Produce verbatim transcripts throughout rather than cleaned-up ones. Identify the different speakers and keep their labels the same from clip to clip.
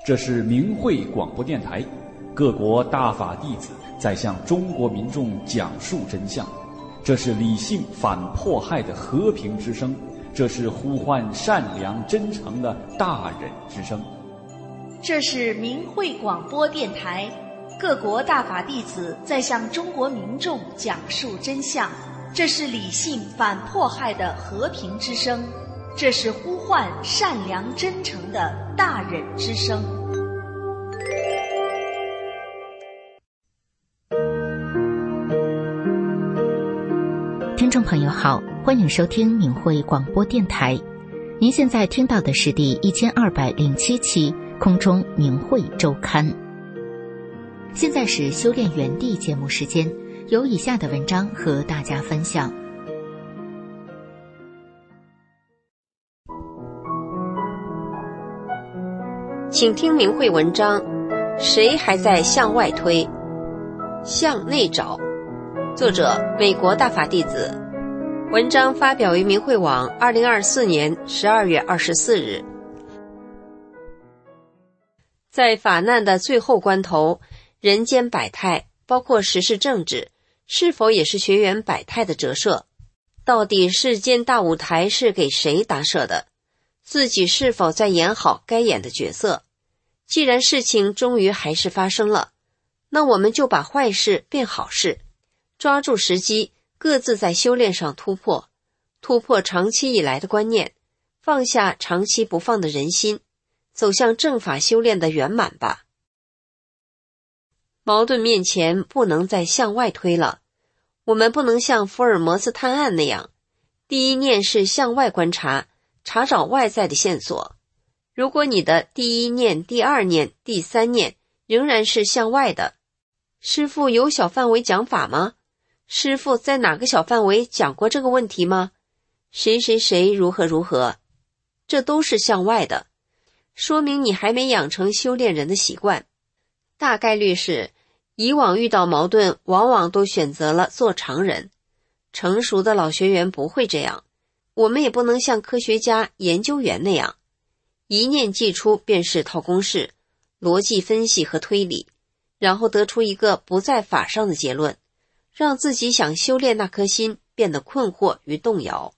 Speaker 1: 这是明慧广播电台，各国大法弟子在向中国民众讲述真相。这是理性反迫害的和平之声，这是呼唤善良真诚的大忍之声。
Speaker 2: 这是明慧广播电台，各国大法弟子在向中国民众讲述真相。这是理性反迫害的和平之声，这是呼唤善良真诚的大忍之声。
Speaker 3: 听众朋友好，欢迎收听明慧广播电台。您现在听到的是第一千二百零七期空中明慧周刊。现在是修炼园地节目时间，有以下的文章和大家分享。
Speaker 4: 请听明慧文章，谁还在向外推？向内找。作者美国大法弟子，文章发表于明慧网二零二四年十二月二十四日。在法难的最后关头，人间百态，包括时事政治，是否也是学员百态的折射？到底世间大舞台是给谁搭设的？自己是否在演好该演的角色？既然事情终于还是发生了，那我们就把坏事变好事，抓住时机，各自在修炼上突破，突破长期以来的观念，放下长期不放的人心，走向正法修炼的圆满吧。矛盾面前不能再向外推了，我们不能像福尔摩斯探案那样，第一念是向外观察，查找外在的线索。如果你的第一念、第二念、第三念仍然是向外的，师父有小范围讲法吗？师父在哪个小范围讲过这个问题吗？谁谁谁如何如何，这都是向外的，说明你还没养成修炼人的习惯。大概率是以往遇到矛盾往往都选择了做常人，成熟的老学员不会这样，我们也不能像科学家、研究员那样一念既出便是套公式、逻辑分析和推理，然后得出一个不在法上的结论，让自己想修炼那颗心变得困惑与动摇。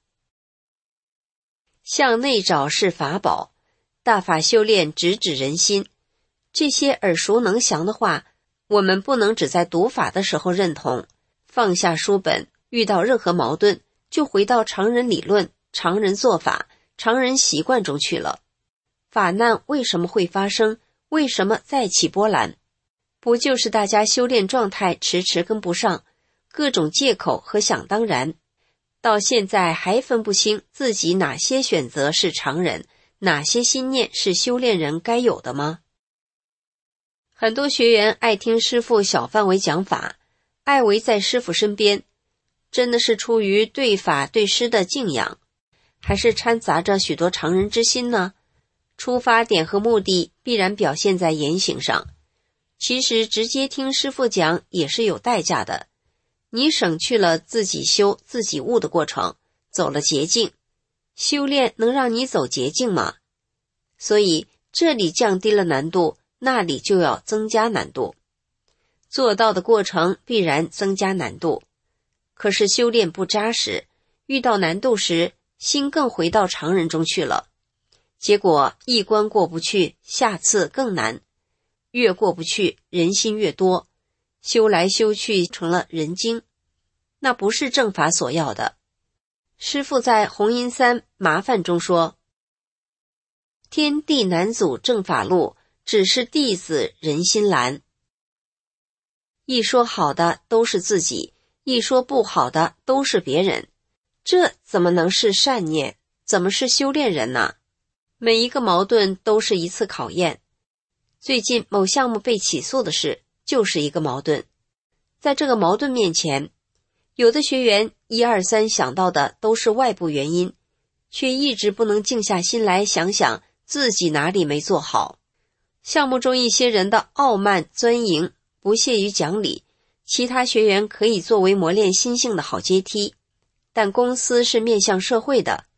Speaker 4: 向内找是法宝，大法修炼直指人心。这些耳熟能详的话，我们不能只在读法的时候认同，放下书本，遇到任何矛盾就回到常人理论、常人做法、常人习惯中去了。法难为什么会发生？为什么再起波澜？不就是大家修炼状态迟迟跟不上，各种借口和想当然，到现在还分不清自己哪些选择是常人，哪些心念是修炼人该有的吗？很多学员爱听师父小范围讲法，爱围在师父身边，真的是出于对法对师的敬仰，还是掺杂着许多常人之心呢？出发点和目的必然表现在言行上。其实直接听师父讲也是有代价的，你省去了自己修自己悟的过程，走了捷径。修炼能让你走捷径吗？所以这里降低了难度，那里就要增加难度。做到的过程必然增加难度，可是修炼不扎实，遇到难度时心更回到常人中去了，结果一关过不去，下次更难，越过不去，人心越多，修来修去成了人精，那不是正法所要的。师父在弘音三麻烦中说，天地难阻正法路，只是弟子人心拦。一说好的都是自己，一说不好的都是别人，这怎么能是善念？怎么是修炼人呢？每一个矛盾都是一次考验。最近某项目被起诉的事就是一个矛盾，在这个矛盾面前，有的学员一二三想到的都是外部原因，却一直不能静下心来想想自己哪里没做好。项目中一些人的傲慢钻营，不屑于讲理，其他学员可以作为磨练心性的好阶梯，但公司是面向社会的，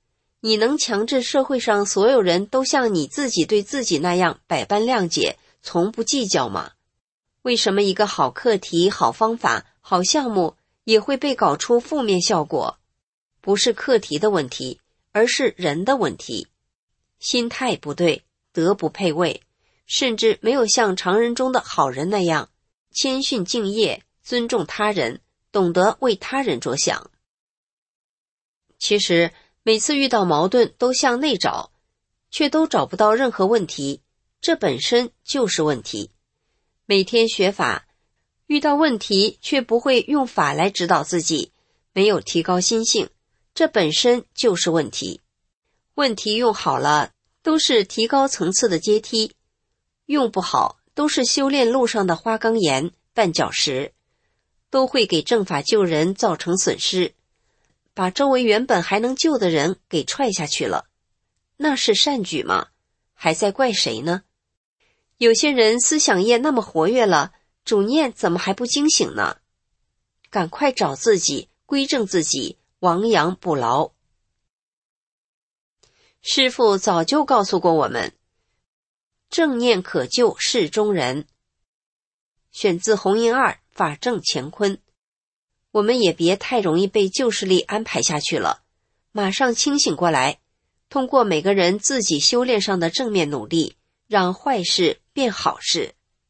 Speaker 4: 你能强制社会上所有人都像你自己对自己那样百般谅解，从不计较吗？为什么一个好课题、好方法、好项目也会被搞出负面效果？不是课题的问题，而是人的问题。心态不对，德不配位，甚至没有像常人中的好人那样谦逊敬业，尊重他人，懂得为他人着想。其实每次遇到矛盾都向内找，却都找不到任何问题，这本身就是问题。每天学法，遇到问题却不会用法来指导自己，没有提高心性，这本身就是问题。问题用好了，都是提高层次的阶梯；用不好，都是修炼路上的花岗岩、绊脚石，都会给正法救人造成损失，把周围原本还能救的人给踹下去了。那是善举吗？还在怪谁呢？有些人思想业那么活跃了，主念怎么还不惊醒呢？赶快找自己，归正自己，亡羊补牢。师父早就告诉过我们，正念可救世中人。选自弘音二法正乾坤。我们也别太容易被旧势力安排下去了，马上清醒过来，通过每个人自己修炼上的正面努力，让坏事变好事。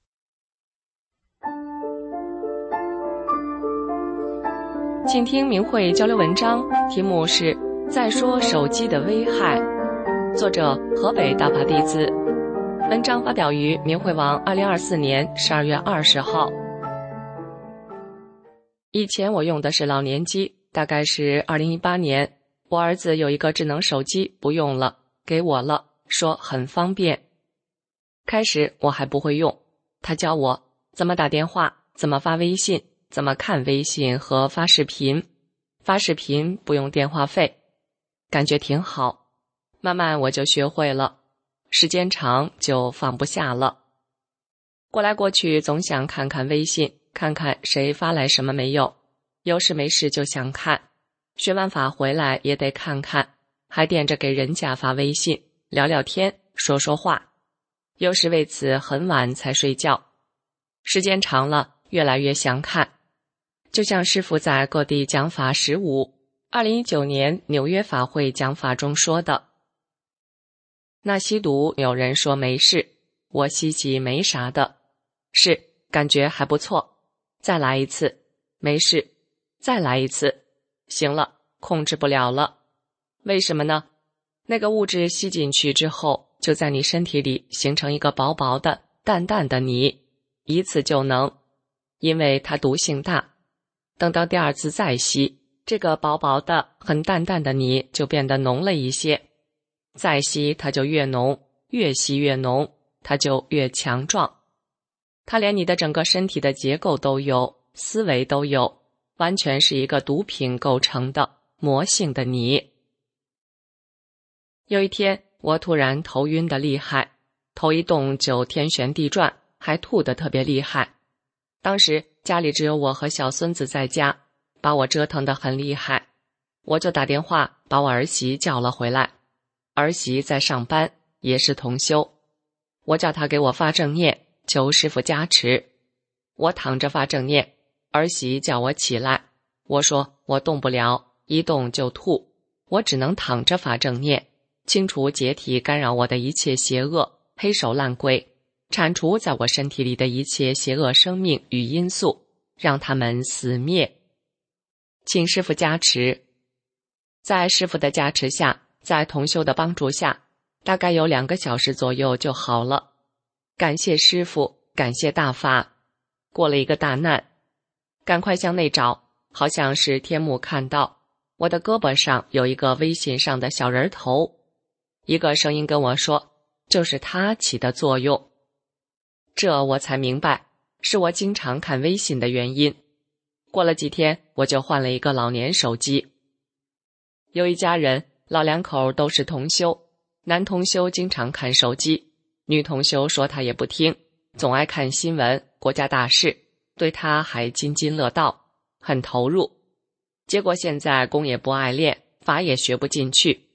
Speaker 5: 请听明慧交流文章，题目是《再说手机的危害》，作者河北大法弟子。文章发表于明慧网二零二四年十二月二十号。以前我用的是老年机，大概是二零一八年，我儿子有一个智能手机不用了，给我了，说很方便。开始我还不会用，他教我怎么打电话，怎么发微信，怎么看微信和发视频，发视频不用电话费，感觉挺好。慢慢我就学会了，时间长就放不下了。过来过去总想看看微信，看看谁发来什么没有，有事没事就想看，学完法回来也得看看，还惦着给人家发微信，聊聊天，说说话，有时为此很晚才睡觉。时间长了，越来越想看。就像师父在各地讲法十五，二零一九年纽约法会讲法中说的，那吸毒有人说没事，我吸起没啥的，是感觉还不错，再来一次，没事，再来一次，行了，控制不了了。为什么呢？那个物质吸进去之后，就在你身体里形成一个薄薄的淡淡的泥，一次就能，因为它毒性大。等到第二次再吸，这个薄薄的很淡淡的泥就变得浓了一些，再吸它就越浓，越吸越浓，它就越强壮。它连你的整个身体的结构都有，思维都有，完全是一个毒品构成的魔性的泥。有一天我突然头晕得厉害，头一动就天旋地转，还吐得特别厉害。当时家里只有我和小孙子在家，把我折腾得很厉害，我就打电话把我儿媳叫了回来。儿媳在上班，也是同修，我叫她给我发正念，求师父加持。我躺着发正念，儿媳叫我起来，我说我动不了，一动就吐，我只能躺着发正念，清除解体干扰我的一切邪恶黑手烂鬼，铲除在我身体里的一切邪恶生命与因素，让他们死灭。请师父加持。在师父的加持下，在同修的帮助下，大概有两个小时左右就好了。感谢师父，感谢大法。过了一个大难，赶快向内找，好像是天目看到我的胳膊上有一个微信上的小人头，一个声音跟我说，就是它起的作用。这我才明白，是我经常看微信的原因。过了几天，我就换了一个老年手机。有一家人，老两口都是同修，男同修经常看手机，女同修说他也不听，总爱看新闻、国家大事，对他还津津乐道，很投入。结果现在功也不爱练，法也学不进去。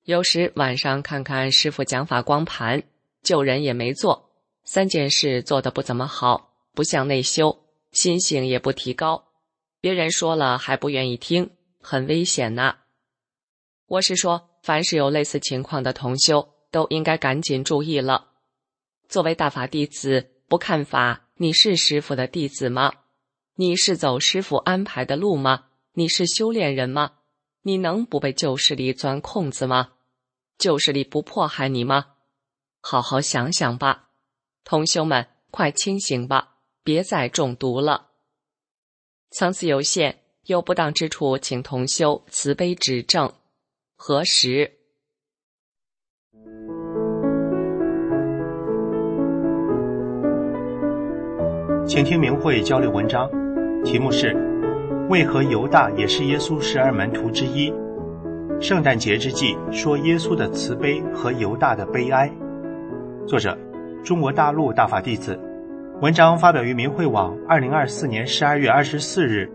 Speaker 5: 有时晚上看看师傅讲法光盘，救人也没做，三件事做得不怎么好，不像内修，心性也不提高，别人说了还不愿意听，很危险呐。我是说，凡是有类似情况的同修，都应该赶紧注意了。作为大法弟子，不看法，你是师父的弟子吗？你是走师父安排的路吗？你是修炼人吗？你能不被旧势力钻空子吗？旧势力不迫害你吗？好好想想吧，同修们，快清醒吧，别再中毒了。层次有限，有不当之处，请同修慈悲指正。何时？
Speaker 6: 请听明慧交流文章，题目是为何犹大也是耶稣十二门徒之一？圣诞节之际说耶稣的慈悲和犹大的悲哀。作者中国大陆大法弟子，文章发表于明慧网二零二四年十二月二十四日。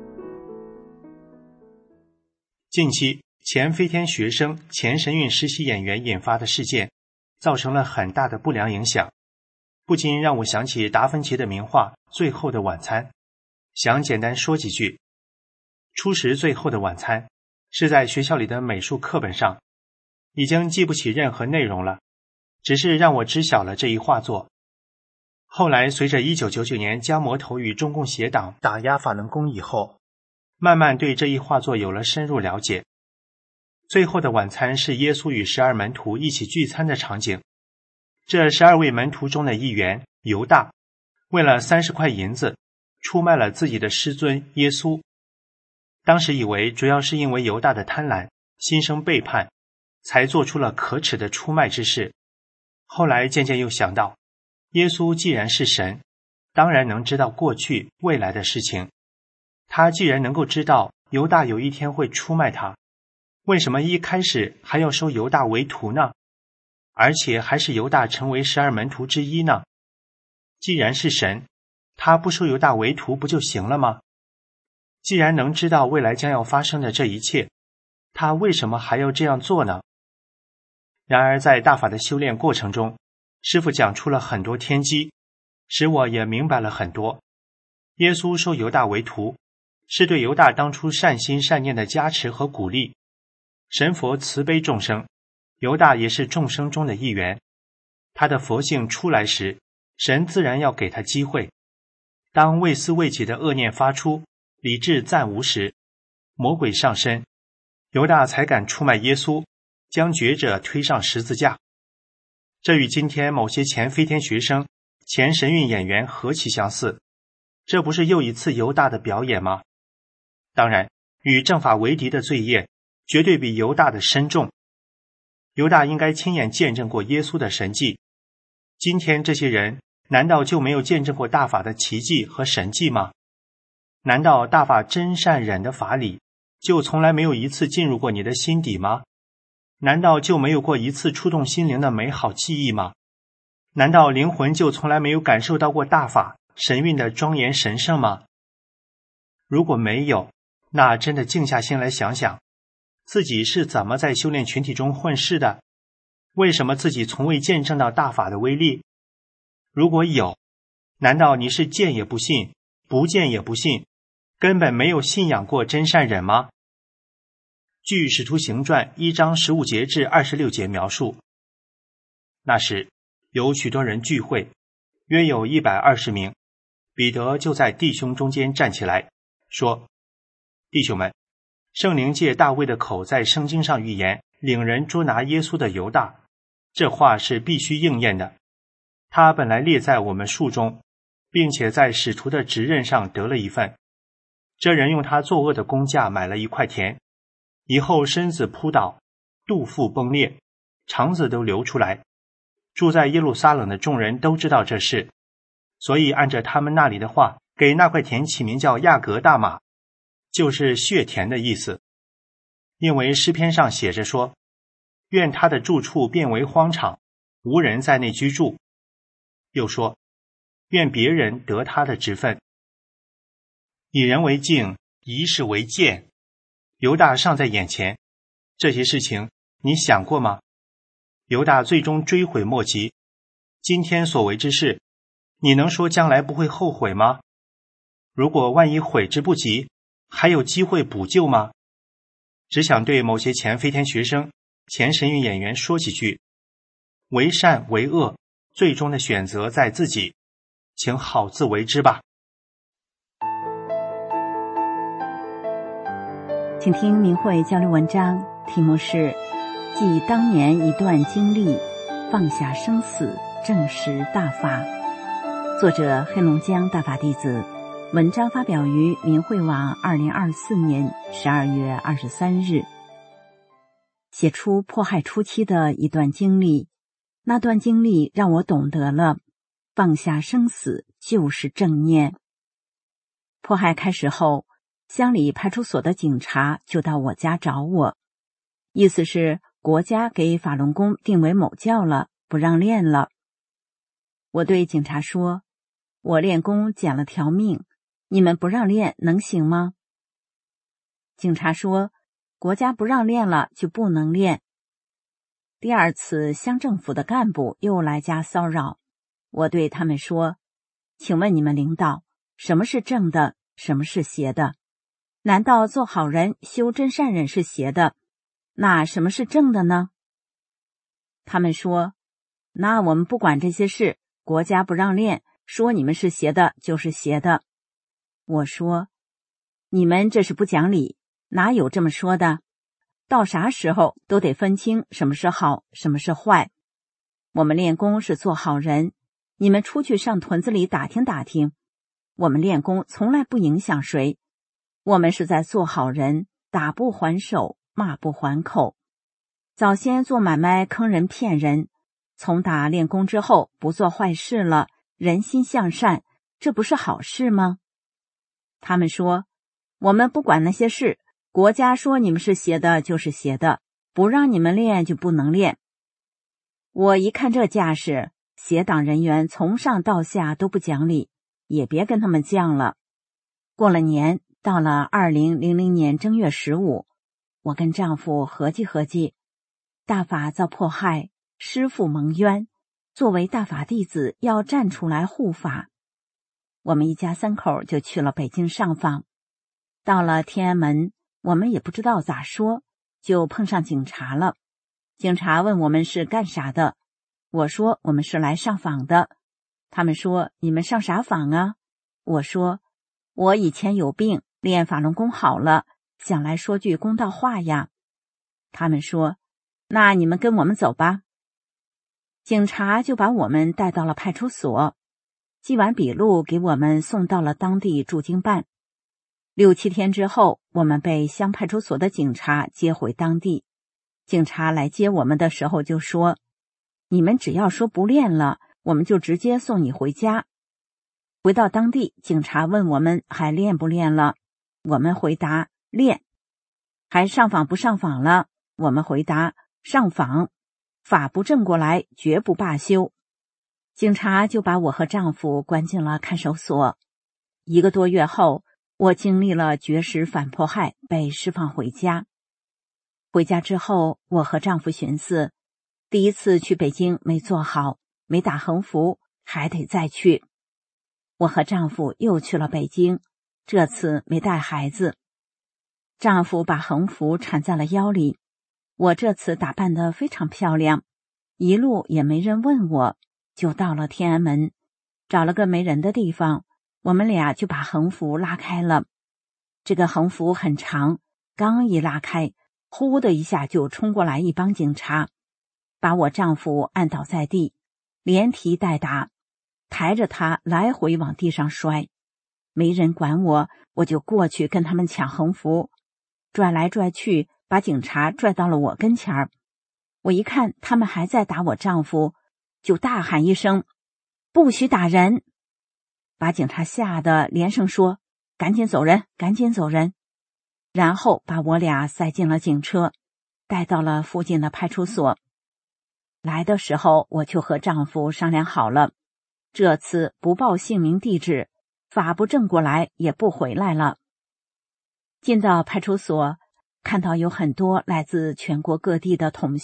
Speaker 6: 近期前飞天学生、前神韵实习演员引发的事件，造成了很大的不良影响，不禁让我想起达芬奇的名画《最后的晚餐》。想简单说几句。初识《最后的晚餐》是在学校里的美术课本上，已经记不起任何内容了，只是让我知晓了这一画作。后来随着一九九九年江魔头与中共协党打压法轮功以后，慢慢对这一画作有了深入了解。最后的晚餐是耶稣与十二门徒一起聚餐的场景。这十二位门徒中的一员犹大，为了三十块银子，出卖了自己的师尊耶稣。当时以为主要是因为犹大的贪婪，心生背叛，才做出了可耻的出卖之事。后来渐渐又想到，耶稣既然是神，当然能知道过去未来的事情。他既然能够知道犹大有一天会出卖他，为什么一开始还要收犹大为徒呢？而且还是犹大成为十二门徒之一呢？既然是神，他不收犹大为徒不就行了吗？既然能知道未来将要发生的这一切，他为什么还要这样做呢？然而在大法的修炼过程中，师父讲出了很多天机，使我也明白了很多。耶稣收犹大为徒，是对犹大当初善心善念的加持和鼓励。神佛慈悲众生，犹大也是众生中的一员。他的佛性出来时，神自然要给他机会。当为私为己的恶念发出，理智暂无时，魔鬼上身，犹大才敢出卖耶稣，将觉者推上十字架。这与今天某些前飞天学生、前神韵演员何其相似，这不是又一次犹大的表演吗？当然，与正法为敌的罪业绝对比犹大的深重。犹大应该亲眼见证过耶稣的神迹，今天这些人难道就没有见证过大法的奇迹和神迹吗？难道大法真善忍的法理就从来没有一次进入过你的心底吗？难道就没有过一次触动心灵的美好记忆吗？难道灵魂就从来没有感受到过大法神韵的庄严神圣吗？如果没有，那真的静下心来想想，自己是怎么在修炼群体中混世的？为什么自己从未见证到大法的威力？如果有，难道你是见也不信，不见也不信，根本没有信仰过真善忍吗？据《使徒行传》一章十五节至二十六节描述，那时有许多人聚会，约有一百二十名。彼得就在弟兄中间站起来，说：弟兄们，圣灵借大卫的口在圣经上预言领人捉拿耶稣的犹大，这话是必须应验的。他本来列在我们数中，并且在使徒的职任上得了一份。这人用他作恶的工价买了一块田，以后身子扑倒，肚腹崩裂，肠子都流出来。住在耶路撒冷的众人都知道这事，所以按着他们那里的话，给那块田起名叫亚格大马，就是血田的意思。因为诗篇上写着说，愿他的住处变为荒场，无人在内居住。又说，愿别人得他的职分。以人为镜，以史为鉴。犹大尚在眼前，这些事情你想过吗？ 犹大最终追悔莫及。今天所为之事，你能说将来不会后悔吗？如果万一悔之不及，还有机会补救吗？只想对某些前飞天学生、前神韵演员说几句：为善为恶，最终的选择在自己，请好自为之吧。
Speaker 7: 请听明慧交流文章，题目是记当年一段经历，放下生死，正实大法。作者黑龙江大法弟子，文章发表于明慧网二零二四年十二月二十三日。写出迫害初期的一段经历，那段经历让我懂得了放下生死就是正念。迫害开始后，乡里派出所的警察就到我家找我，意思是国家给法轮功定为某教了，不让练了。我对警察说，我练功捡了条命，你们不让练能行吗？警察说，国家不让练了就不能练。第二次乡政府的干部又来家骚扰，我对他们说，请问你们领导，什么是正的，什么是邪的？难道做好人修真善忍是邪的？那什么是正的呢？他们说，那我们不管这些事，国家不让练，说你们是邪的就是邪的。我说，你们这是不讲理，哪有这么说的？到啥时候都得分清什么是好，什么是坏。我们练功是做好人，你们出去上屯子里打听打听，我们练功从来不影响谁，我们是在做好人，打不还手，骂不还口。早先做买卖坑人骗人，从打练功之后不做坏事了，人心向善，这不是好事吗？他们说，我们不管那些事，国家说你们是邪的就是邪的，不让你们练就不能练。我一看这架势，邪党人员从上到下都不讲理，也别跟他们犟了。过了年，到了二零零零年正月十五，我跟丈夫合计合计，大法遭迫害，师父蒙冤，作为大法弟子要站出来护法。我们一家三口就去了北京上访。到了天安门，我们也不知道咋说，就碰上警察了。警察问我们是干啥的，我说我们是来上访的。他们说，你们上啥访啊？我说，我以前有病，练法轮功好了，想来说句公道话呀。他们说，那你们跟我们走吧。警察就把我们带到了派出所，记完笔录给我们送到了当地驻京办。六七天之后，我们被乡派出所的警察接回当地。警察来接我们的时候就说，你们只要说不练了，我们就直接送你回家。回到当地，警察问我们还练不练了，我们回答练。还上访不上访了，我们回答上访，法不正过来绝不罢休。警察就把我和丈夫关进了看守所。一个多月后，我经历了绝食反迫害，被释放回家。回家之后，我和丈夫寻思，第一次去北京没做好，没打横幅，还得再去。我和丈夫又去了北京，这次没带孩子。丈夫把横幅缠在了腰里，我这次打扮得非常漂亮，一路也没人问我，就到了天安门，找了个没人的地方，我们俩就把横幅拉开了。这个横幅很长，刚一拉开，呼的一下就冲过来一帮警察，把我丈夫按倒在地，连踢带打，抬着他来回往地上摔。没人管我，我就过去跟他们抢横幅，拽来拽去，把警察拽到了我跟前儿。我一看他们还在打我丈夫，就大喊一声，不许打人！把警察吓得连声说，赶紧走人，赶紧走人。然后把我俩塞进了警车，带到了附近的派出所。来的时候我就和丈夫商量好了，这次不报姓名地址，法不正过来也不回来了。进到派出所，看到有很多来自全国各地的同修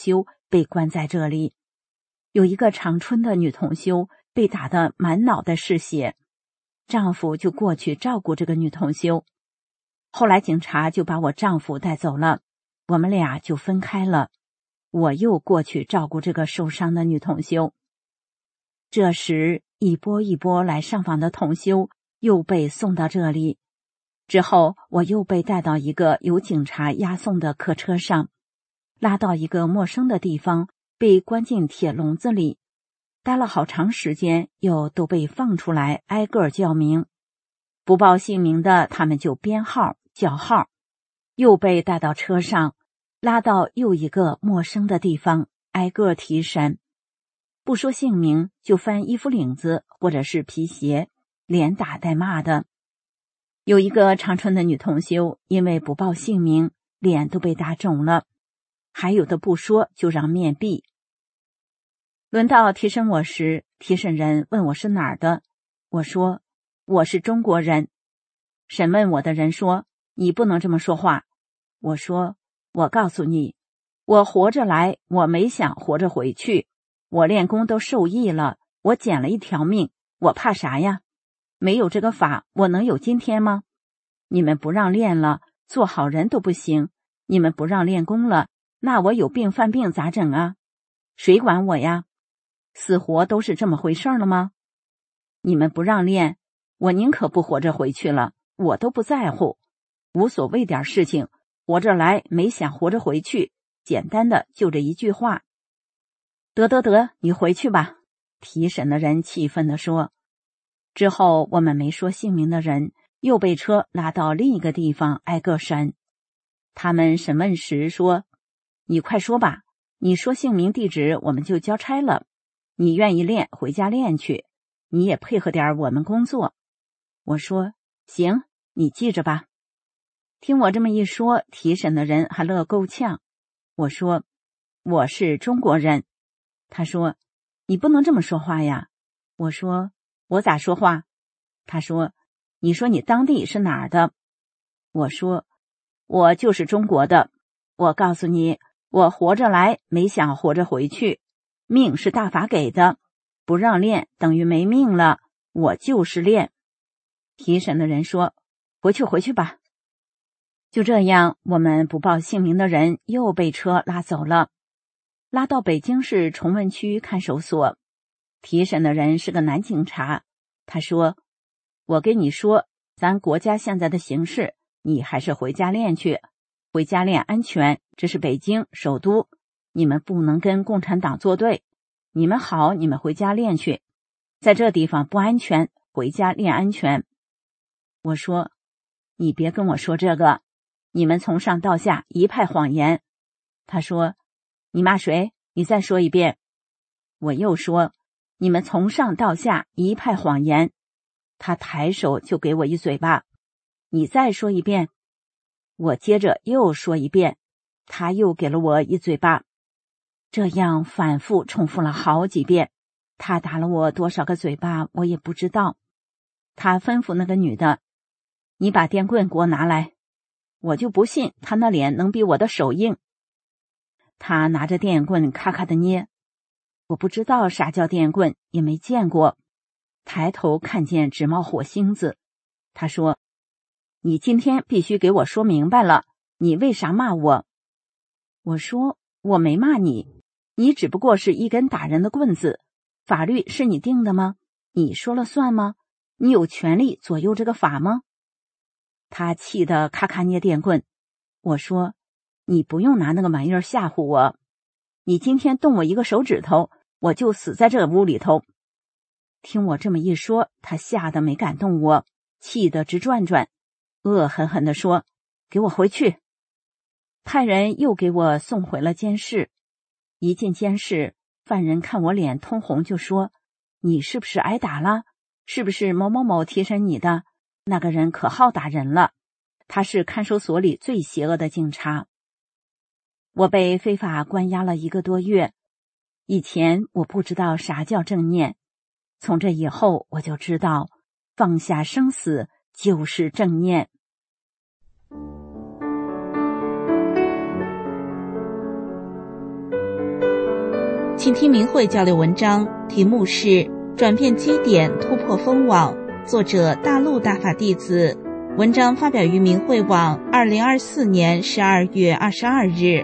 Speaker 7: 被关在这里。有一个长春的女同修被打得满脑袋是血，丈夫就过去照顾这个女同修。后来警察就把我丈夫带走了，我们俩就分开了。我又过去照顾这个受伤的女同修。这时一波一波来上访的同修又被送到这里，之后我又被带到一个由警察押送的客车上，拉到一个陌生的地方，被关进铁笼子里，待了好长时间，又都被放出来，挨个叫名。不报姓名的他们就编号叫号，又被带到车上，拉到又一个陌生的地方，挨个提审。不说姓名就翻衣服领子或者是皮鞋，连打带骂的。有一个长春的女同修因为不报姓名，脸都被打肿了，还有的不说就让面壁。轮到提审我时，提审人问我是哪儿的，我说我是中国人。审问我的人说你不能这么说话。我说我告诉你，我活着来，我没想活着回去，我练功都受益了，我捡了一条命，我怕啥呀？没有这个法，我能有今天吗？你们不让练了，做好人都不行，你们不让练功了，那我有病犯病咋整啊？谁管我呀？死活都是这么回事了吗？你们不让练，我宁可不活着回去了，我都不在乎，无所谓点事情，活着来没想活着回去，简单的就这一句话。得得得，你回去吧，提审的人气愤地说。之后我们没说姓名的人又被车拉到另一个地方挨个审。他们审问时说，你快说吧，你说姓名地址我们就交差了，你愿意练回家练去，你也配合点我们工作。我说行，你记着吧。听我这么一说，提审的人还乐够呛。我说我是中国人。他说你不能这么说话呀。我说我咋说话？他说你说你当地是哪儿的？我说我就是中国的。我告诉你，我活着来，没想活着回去，命是大法给的，不让练等于没命了，我就是练。提审的人说回去回去吧。就这样，我们不报姓名的人又被车拉走了，拉到北京市崇文区看守所。提审的人是个男警察，他说我跟你说，咱国家现在的形势，你还是回家练去，回家练安全，这是北京首都，你们不能跟共产党作对，你们好，你们回家练去，在这地方不安全，回家练安全。我说你别跟我说这个，你们从上到下一派谎言。他说你骂谁？你再说一遍。我又说你们从上到下一派谎言。他抬手就给我一嘴巴。你再说一遍。我接着又说一遍，他又给了我一嘴巴。这样反复重复了好几遍，他打了我多少个嘴巴我也不知道。他吩咐那个女的，你把电棍给我拿来。我就不信他那脸能比我的手硬。他拿着电棍咔咔的捏，我不知道啥叫电棍，也没见过。抬头看见直冒火星子。他说你今天必须给我说明白了，你为啥骂我？我说我没骂你，你只不过是一根打人的棍子，法律是你定的吗？你说了算吗？你有权利左右这个法吗？他气得咔咔捏电棍。我说你不用拿那个玩意儿吓唬我，你今天动我一个手指头，我就死在这屋里头。听我这么一说，他吓得没敢动我，气得直转转，恶狠狠地说给我回去。派人又给我送回了监室。一进监室，犯人看我脸通红就说，你是不是挨打了？是不是某某某提审你的？那个人可好打人了，他是看守所里最邪恶的警察。我被非法关押了一个多月，以前我不知道啥叫正念，从这以后我就知道，放下生死就是正念。 请听明慧交流文章，题目是转变基点，突破封网，作者大陆大法弟子。文章发表于明慧网二零二四年十二月二十二日。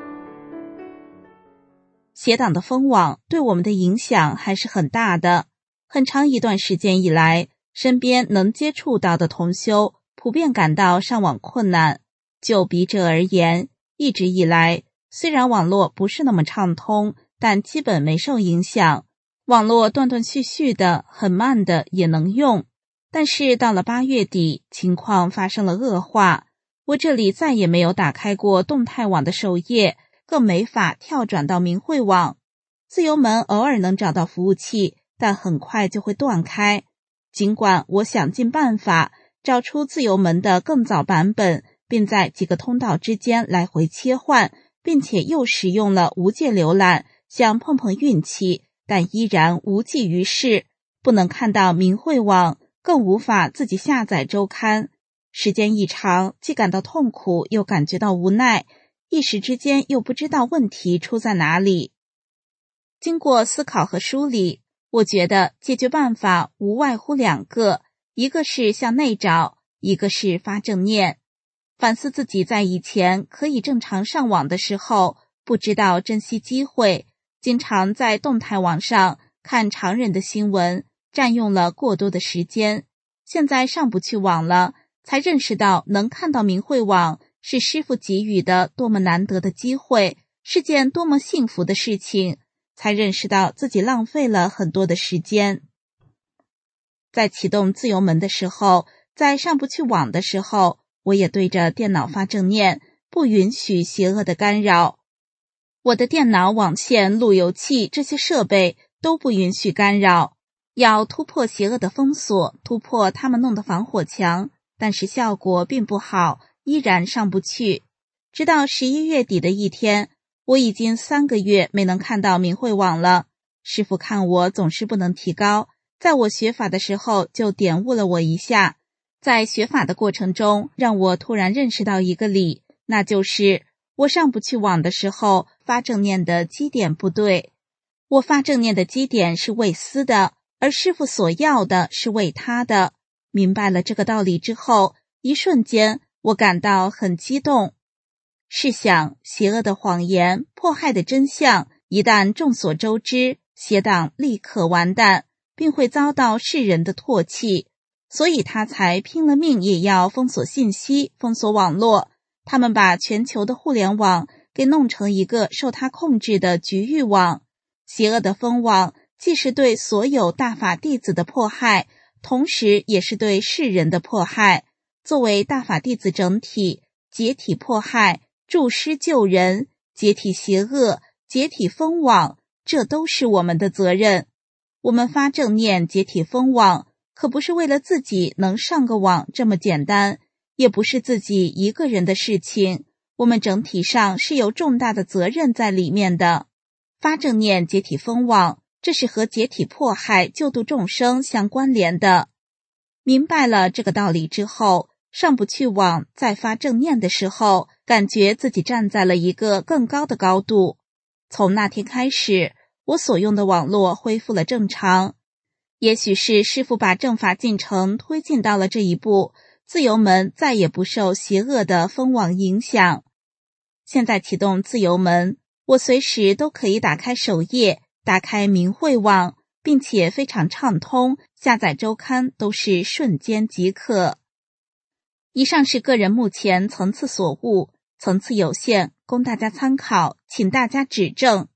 Speaker 7: 邪党的封网对我们的影响还是很大的。很长一段时间以来，身边能接触到的同修普遍感到上网困难。就笔者而言，一直以来，虽然网络不是那么畅通，但基本没受影响。网络断断续续的，很慢的也能用。但是到了八月底，情况发生了恶化。我这里再也没有打开过动态网的首页，更没法跳转到明慧网。自由门偶尔能找到服务器，但很快就会断开。尽管我想尽办法找出自由门的更早版本，并在几个通道之间来回切换，并且又使用了无界浏览，想碰碰运气，但依然无济于事，不能看到明慧网，更无法自己下载周刊。时间一长，既感到痛苦，又感觉到无奈，一时之间又不知道问题出在哪里。经过思考和梳理，我觉得解决办法无外乎两个，一个是向内找，一个是发正念。反思自己在以前可以正常上网的时候，不知道珍惜机会，经常在动态网上看常人的新闻，占用了过多的时间。现在上不去网了，才认识到能看到明慧网是师父给予的多么难得的机会，是件多么幸福的事情，才认识到自己浪费了很多的时间。在启动自由门的时候，在上不去网的时候，我也对着电脑发正念，不允许邪恶的干扰。我的电脑、网线、路由器这些设备都不允许干扰，要突破邪恶的封锁，突破他们弄的防火墙，但是效果并不好，依然上不去。直到十一月底的一天，我已经三个月没能看到明慧网了。师父看我总是不能提高，在我学法的时候就点悟了我一下。在学法的过程中，让我突然认识到一个理，那就是我上不去网的时候，发正念的基点不对。我发正念的基点是为私的，而师父所要的是为他的。明白了这个道理之后，一瞬间我感到很激动。试想，邪恶的谎言、迫害的真相，一旦众所周知，邪党立刻完蛋，并会遭到世人的唾弃。所以他才拼了命也要封锁信息，封锁网络。他们把全球的互联网给弄成一个受他控制的局域网。邪恶的封网既是对所有大法弟子的迫害，同时也是对世人的迫害。作为大法弟子整体，解体迫害、助师救人、解体邪恶、解体封网，这都是我们的责任。我们发正念解体封网，可不是为了自己能上个网这么简单，也不是自己一个人的事情，我们整体上是有重大的责任在里面的。发正念解体封网，这是和解体迫害、救度众生相关联的。明白了这个道理之后，上不去网，在发正念的时候，感觉自己站在了一个更高的高度。从那天开始，我所用的网络恢复了正常。也许是师父把正法进程推进到了这一步，自由门再也不受邪恶的封网影响。现在启动自由门，我随时都可以打开首页，打开明慧网，并且非常畅通，下载周刊都是瞬间即可。以上是个人目前层次所悟，层次有限，供大家参考，请大家指正。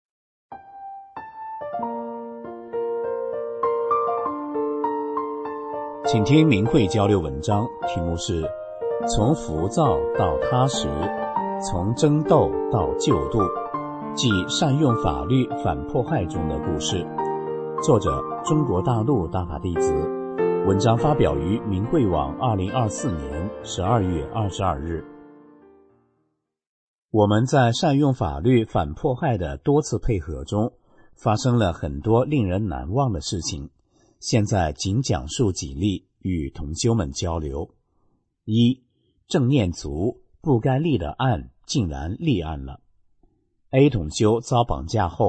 Speaker 8: 请听明慧交流文章，题目是从浮躁到踏实，从争斗到救度，即善用法律反迫害中的故事。作者中国大陆大法弟子，文章发表于明慧网二零二四年十二月二十二日。我们在善用法律反迫害的多次配合中，发生了很多令人难忘的事情。现在仅讲述几例与同修们交流。一、正念族不该立的案竟然立案了。A 同修遭绑架后，被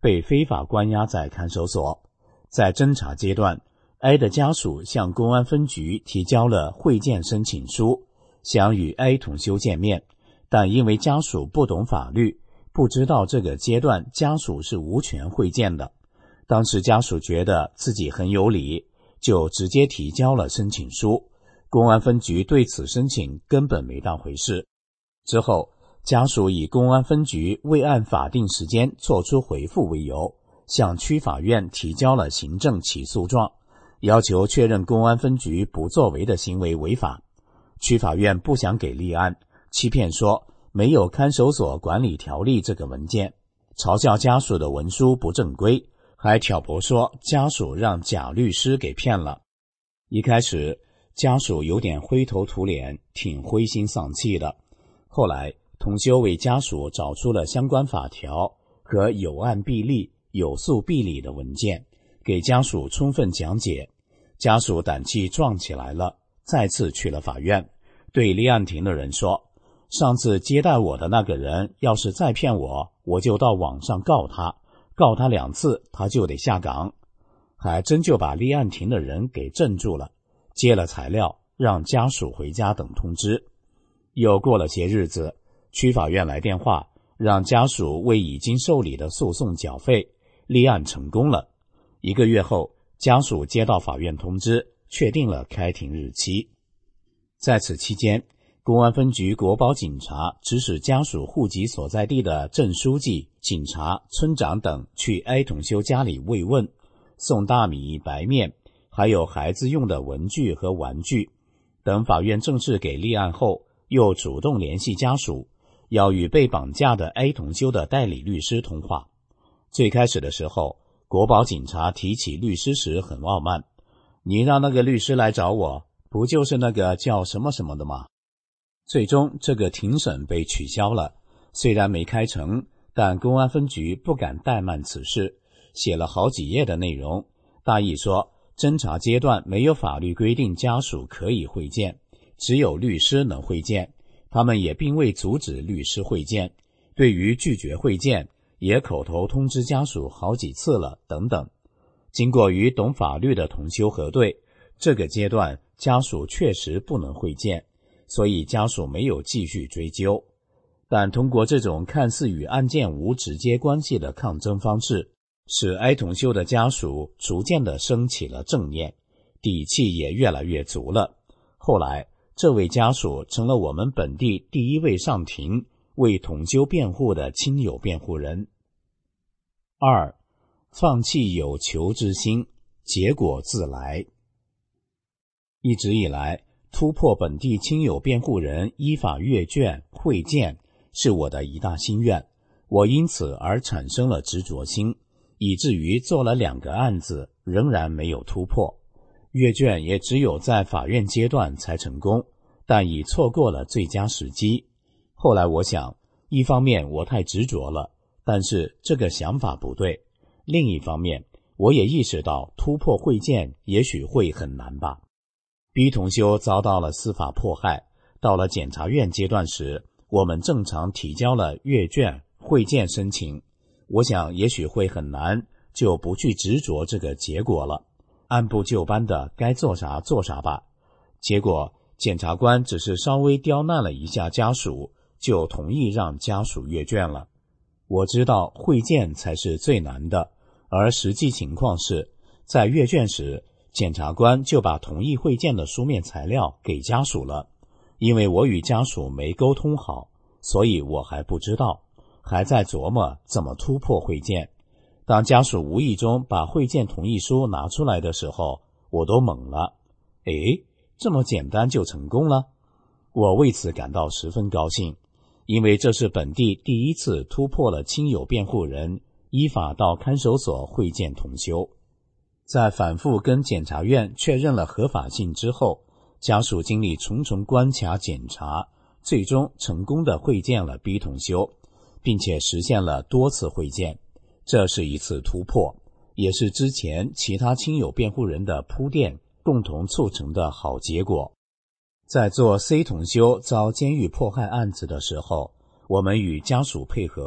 Speaker 8: 被非法关押在看守所。在侦查阶段， A 的家属向公安分局提交了会见申请书，想与 A 同修见面，但因为家属不懂法律，不知道这个阶段家属是无权会见的。当时家属觉得自己很有理，就直接提交了申请书，公安分局对此申请根本没当回事。之后，家属以公安分局未按法定时间作出回复为由，向区法院提交了行政起诉状，要求确认公安分局不作为的行为违法。区法院不想给立案，欺骗说没有看守所管理条例这个文件，嘲笑家属的文书不正规，还挑拨说家属让假律师给骗了。一开始家属有点灰头土脸，挺灰心丧气的。后来同修为家属找出了相关法条和有案必立、有诉必理的文件，给家属充分讲解。家属胆气壮起来了，再次去了法院，对立案庭的人说，上次接待我的那个人要是再骗我，我就到网上告他，告他两次他就得下岗。还真就把立案庭的人给镇住了，接了材料让家属回家等通知。又过了些日子，区法院来电话，让家属为已经受理的诉讼缴费，立案成功了。一个月后，家属接到法院通知，确定了开庭日期。在此期间，公安分局国保警察指使家属户籍所在地的镇书记、警察、村长等去 A 同修家里慰问，送大米、白面，还有孩子用的文具和玩具。等法院正式给立案后，又主动联系家属，要与被绑架的 A 同修的代理律师通话。最开始的时候，国保警察提起律师时很傲慢，你让那个律师来找我，不就是那个叫什么什么的吗？最终这个庭审被取消了，虽然没开成，但公安分局不敢怠慢此事，写了好几页的内容，大意说侦查阶段没有法律规定家属可以会见，只有律师能会见，他们也并未阻止律师会见，对于拒绝会见也口头通知家属好几次了等等。经过与懂法律的同修核对，这个阶段家属确实不能会见，所以家属没有继续追究。但通过这种看似与案件无直接关系的抗争方式，使 A 同修的家属逐渐地升起了正念，底气也越来越足了。后来这位家属成了我们本地第一位上庭为同修辩护的亲友辩护人。二，放弃有求之心，结果自来。一直以来，突破本地亲友辩护人依法阅卷会见是我的一大心愿，我因此而产生了执着心，以至于做了两个案子仍然没有突破。阅卷也只有在法院阶段才成功，但已错过了最佳时机。后来我想，一方面我太执着了，但是这个想法不对，另一方面我也意识到突破会见也许会很难吧。B 同修遭到了司法迫害，到了检察院阶段时，我们正常提交了阅卷会见申请，我想也许会很难，就不去执着这个结果了，按部就班的该做啥做啥吧。结果检察官只是稍微刁难了一下家属，就同意让家属阅卷了。我知道会见才是最难的，而实际情况是，在阅卷时检察官就把同意会见的书面材料给家属了。因为我与家属没沟通好，所以我还不知道，还在琢磨怎么突破会见。当家属无意中把会见同意书拿出来的时候，我都懵了。诶，这么简单就成功了？我为此感到十分高兴，因为这是本地第一次突破了亲友辩护人依法到看守所会见同修。在反复跟检察院确认了合法性之后，家属经历重重关卡检查，最终成功的会见了 B 同修，并且实现了多次会见。这是一次突破，也是之前其他亲友辩护人的铺垫共同促成的好结果。在做 C 同修遭监狱迫害案子的时候，我们与家属配合，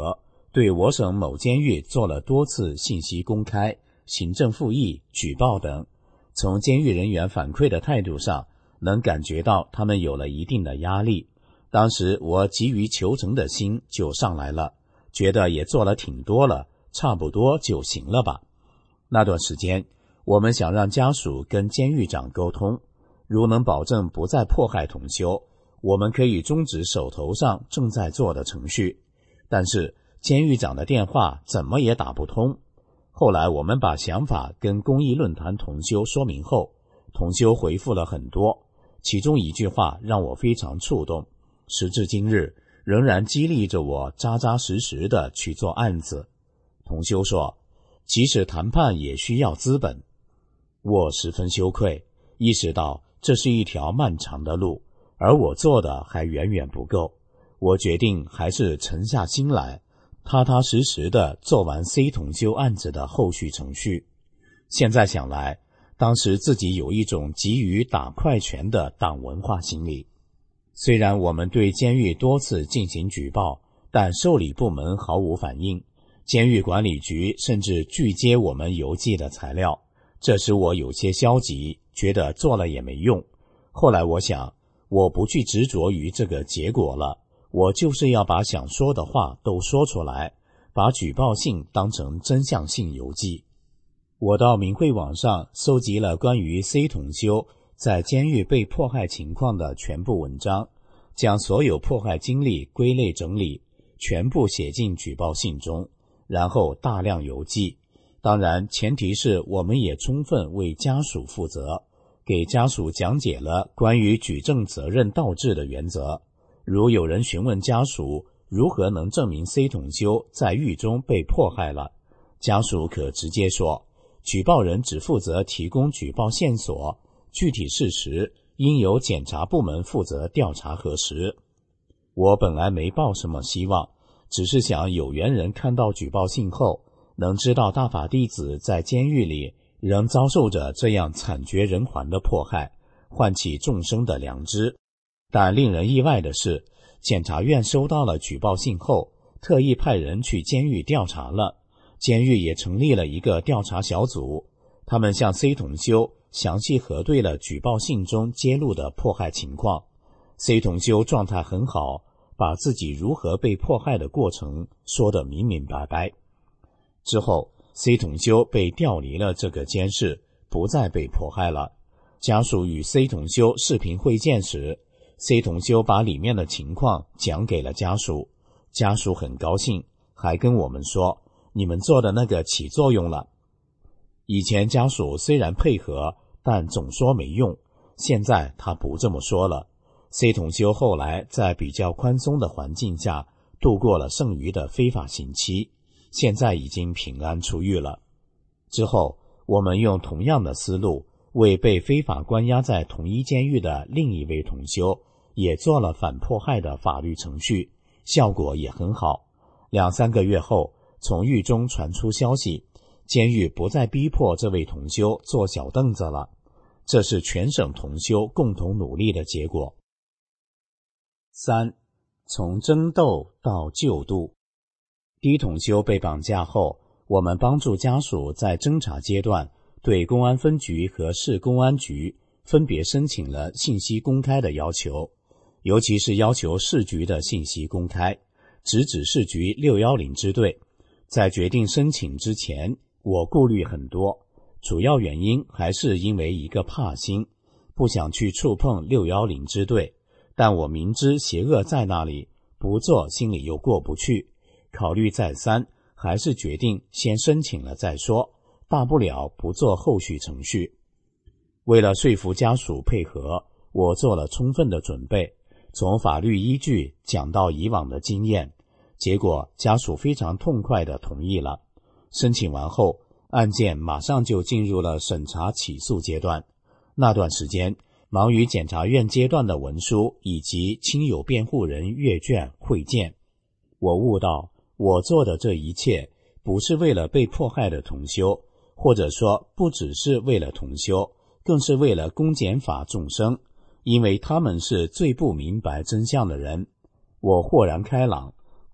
Speaker 8: 对我省某监狱做了多次信息公开、行政复议、举报等。从监狱人员反馈的态度上，能感觉到他们有了一定的压力。当时我急于求成的心就上来了，觉得也做了挺多了，差不多就行了吧。那段时间，我们想让家属跟监狱长沟通，如能保证不再迫害同修，我们可以终止手头上正在做的程序。但是监狱长的电话怎么也打不通。后来我们把想法跟公益论坛同修说明后，同修回复了很多，其中一句话让我非常触动，时至今日仍然激励着我扎扎实实的去做案子。同修说，即使谈判也需要资本。我十分羞愧，意识到这是一条漫长的路，而我做的还远远不够。我决定还是沉下心来，踏踏实实地做完 C 同修案子的后续程序。现在想来，当时自己有一种急于打快拳的党文化心理。虽然我们对监狱多次进行举报，但受理部门毫无反应，监狱管理局甚至拒接我们邮寄的材料，这使我有些消极，觉得做了也没用。后来我想，我不去执着于这个结果了，我就是要把想说的话都说出来，把举报信当成真相性邮寄。我到明慧网上搜集了关于 C 同修在监狱被迫害情况的全部文章，将所有迫害经历归类整理，全部写进举报信中，然后大量邮寄。当然，前提是我们也充分为家属负责，给家属讲解了关于举证责任倒置的原则。如有人询问家属如何能证明 C 同修在狱中被迫害了，家属可直接说，举报人只负责提供举报线索，具体事实应由检察部门负责调查核实。我本来没抱什么希望，只是想有缘人看到举报信后，能知道大法弟子在监狱里仍遭受着这样惨绝人寰的迫害，唤起众生的良知。但令人意外的是，检察院收到了举报信后，特意派人去监狱调查了，监狱也成立了一个调查小组，他们向 C 同修详细核对了举报信中揭露的迫害情况。 C 同修状态很好，把自己如何被迫害的过程说得明明白白。之后 C 同修被调离了这个监室，不再被迫害了。家属与 C 同修视频会见时， C 同修把里面的情况讲给了家属，家属很高兴，还跟我们说，你们做的那个起作用了。以前家属虽然配合，但总说没用，现在他不这么说了。 C 同修后来在比较宽松的环境下度过了剩余的非法刑期，现在已经平安出狱了。之后我们用同样的思路为被非法关押在同一监狱的另一位同修也做了反迫害的法律程序，效果也很好。两三个月后，从狱中传出消息，监狱不再逼迫这位同修坐小凳子了，这是全省同修共同努力的结果。三，从争斗到救度。D同修被绑架后，我们帮助家属在侦查阶段对公安分局和市公安局分别申请了信息公开的要求，尤其是要求市局的信息公开，直指市局六一零支队。在决定申请之前，我顾虑很多，主要原因还是因为一个怕心，不想去触碰六一零支队，但我明知邪恶在那里，不做心里又过不去，考虑再三，还是决定先申请了再说，大不了不做后续程序。为了说服家属配合，我做了充分的准备，从法律依据讲到以往的经验，结果家属非常痛快地同意了。申请完后，案件马上就进入了审查起诉阶段。那段时间忙于检察院阶段的文书以及亲友辩护人阅卷会见。我悟到，我做的这一切不是为了被迫害的同修，或者说不只是为了同修，更是为了公检法众生，因为他们是最不明白真相的人。我豁然开朗，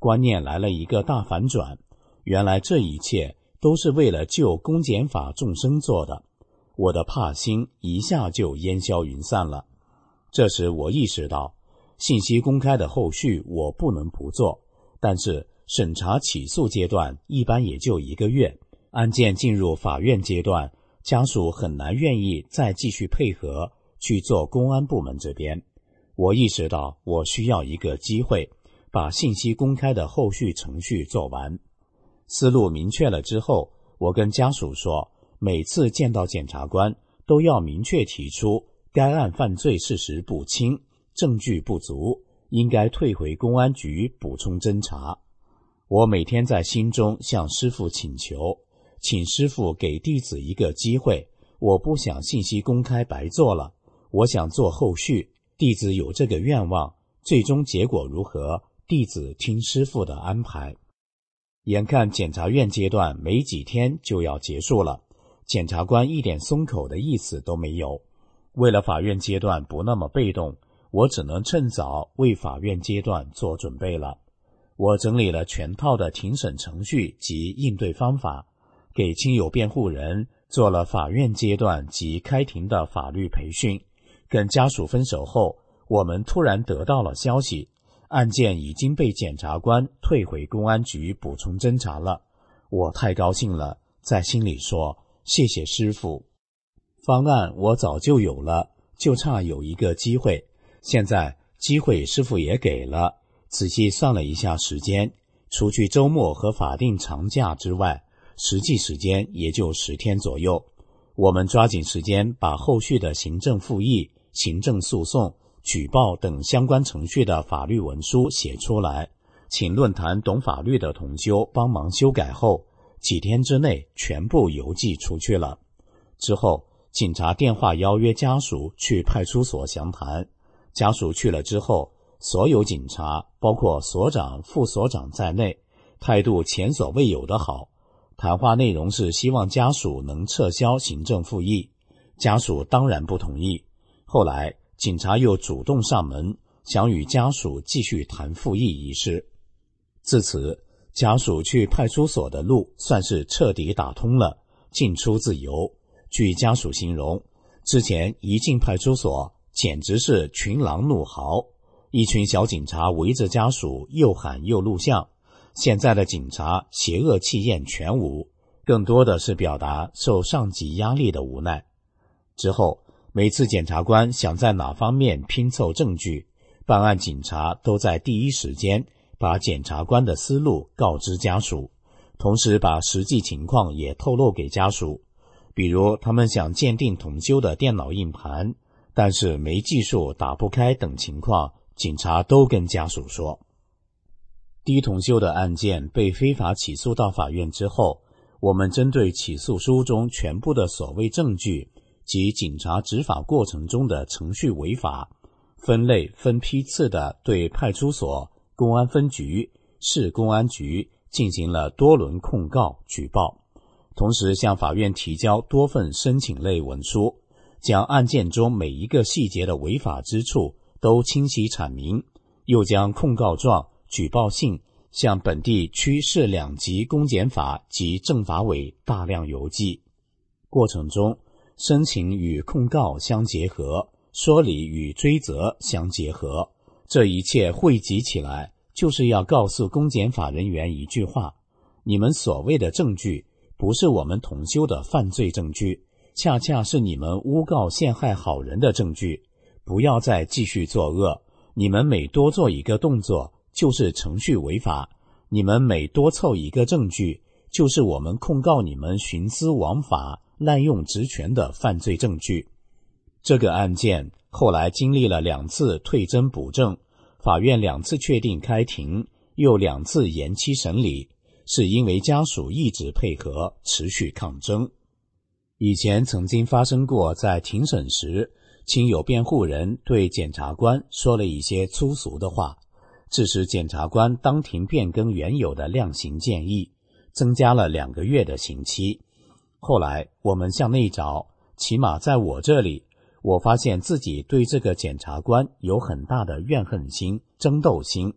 Speaker 8: 观念来了一个大反转，原来这一切都是为了救公检法众生做的，我的怕心一下就烟消云散了。这时我意识到，信息公开的后续我不能不做，但是审查起诉阶段一般也就一个月，案件进入法院阶段，家属很难愿意再继续配合去做公安部门这边。我意识到我需要一个机会，把信息公开的后续程序做完。思路明确了之后，我跟家属说，每次见到检察官都要明确提出该案犯罪事实不清，证据不足，应该退回公安局补充侦查。我每天在心中向师父请求，请师父给弟子一个机会，我不想信息公开白做了，我想做后续，弟子有这个愿望，最终结果如何，弟子听师父的安排。眼看检察院阶段没几天就要结束了，检察官一点松口的意思都没有。为了法院阶段不那么被动，我只能趁早为法院阶段做准备了。我整理了全套的庭审程序及应对方法，给亲友辩护人做了法院阶段及开庭的法律培训。跟家属分手后，我们突然得到了消息，案件已经被检察官退回公安局补充侦查了。我太高兴了，在心里说谢谢师父。方案我早就有了，就差有一个机会，现在机会师父也给了。仔细算了一下时间，除去周末和法定长假之外，实际时间也就十天左右。我们抓紧时间把后续的行政复议、行政诉讼、举报等相关程序的法律文书写出来，请论坛懂法律的同修帮忙修改后，几天之内全部邮寄出去了。之后警察电话邀约家属去派出所详谈，家属去了之后，所有警察包括所长、副所长在内，态度前所未有的好。谈话内容是希望家属能撤销行政复议，家属当然不同意。后来警察又主动上门，想与家属继续谈复议一事。自此，家属去派出所的路算是彻底打通了，进出自由。据家属形容，之前一进派出所简直是群狼怒嚎，一群小警察围着家属又喊又录像。现在的警察邪恶气焰全无，更多的是表达受上级压力的无奈。之后每次检察官想在哪方面拼凑证据，办案警察都在第一时间把检察官的思路告知家属，同时把实际情况也透露给家属。比如他们想鉴定同修的电脑硬盘，但是没技术打不开等情况，警察都跟家属说。低同修的案件被非法起诉到法院之后，我们针对起诉书中全部的所谓证据及警察执法过程中的程序违法，分类分批次的对派出所、公安分局、市公安局进行了多轮控告举报，同时向法院提交多份申请类文书，将案件中每一个细节的违法之处都清晰阐明，又将控告状、举报信向本地区市两级公检法及政法委大量邮寄。过程中，申请与控告相结合，说理与追责相结合，这一切汇集起来，就是要告诉公检法人员一句话：你们所谓的证据不是我们同修的犯罪证据，恰恰是你们诬告陷害好人的证据，不要再继续作恶。你们每多做一个动作就是程序违法，你们每多凑一个证据就是我们控告你们徇私枉法、滥用职权的犯罪证据。这个案件后来经历了两次退侦补证，法院两次确定开庭，又两次延期审理，是因为家属一直配合，持续抗争。以前曾经发生过在庭审时，亲友辩护人对检察官说了一些粗俗的话，致使检察官当庭变更原有的量刑建议，增加了两个月的刑期。后来我们向内找，起码在我这里，我发现自己对这个检察官有很大的怨恨心、争斗心，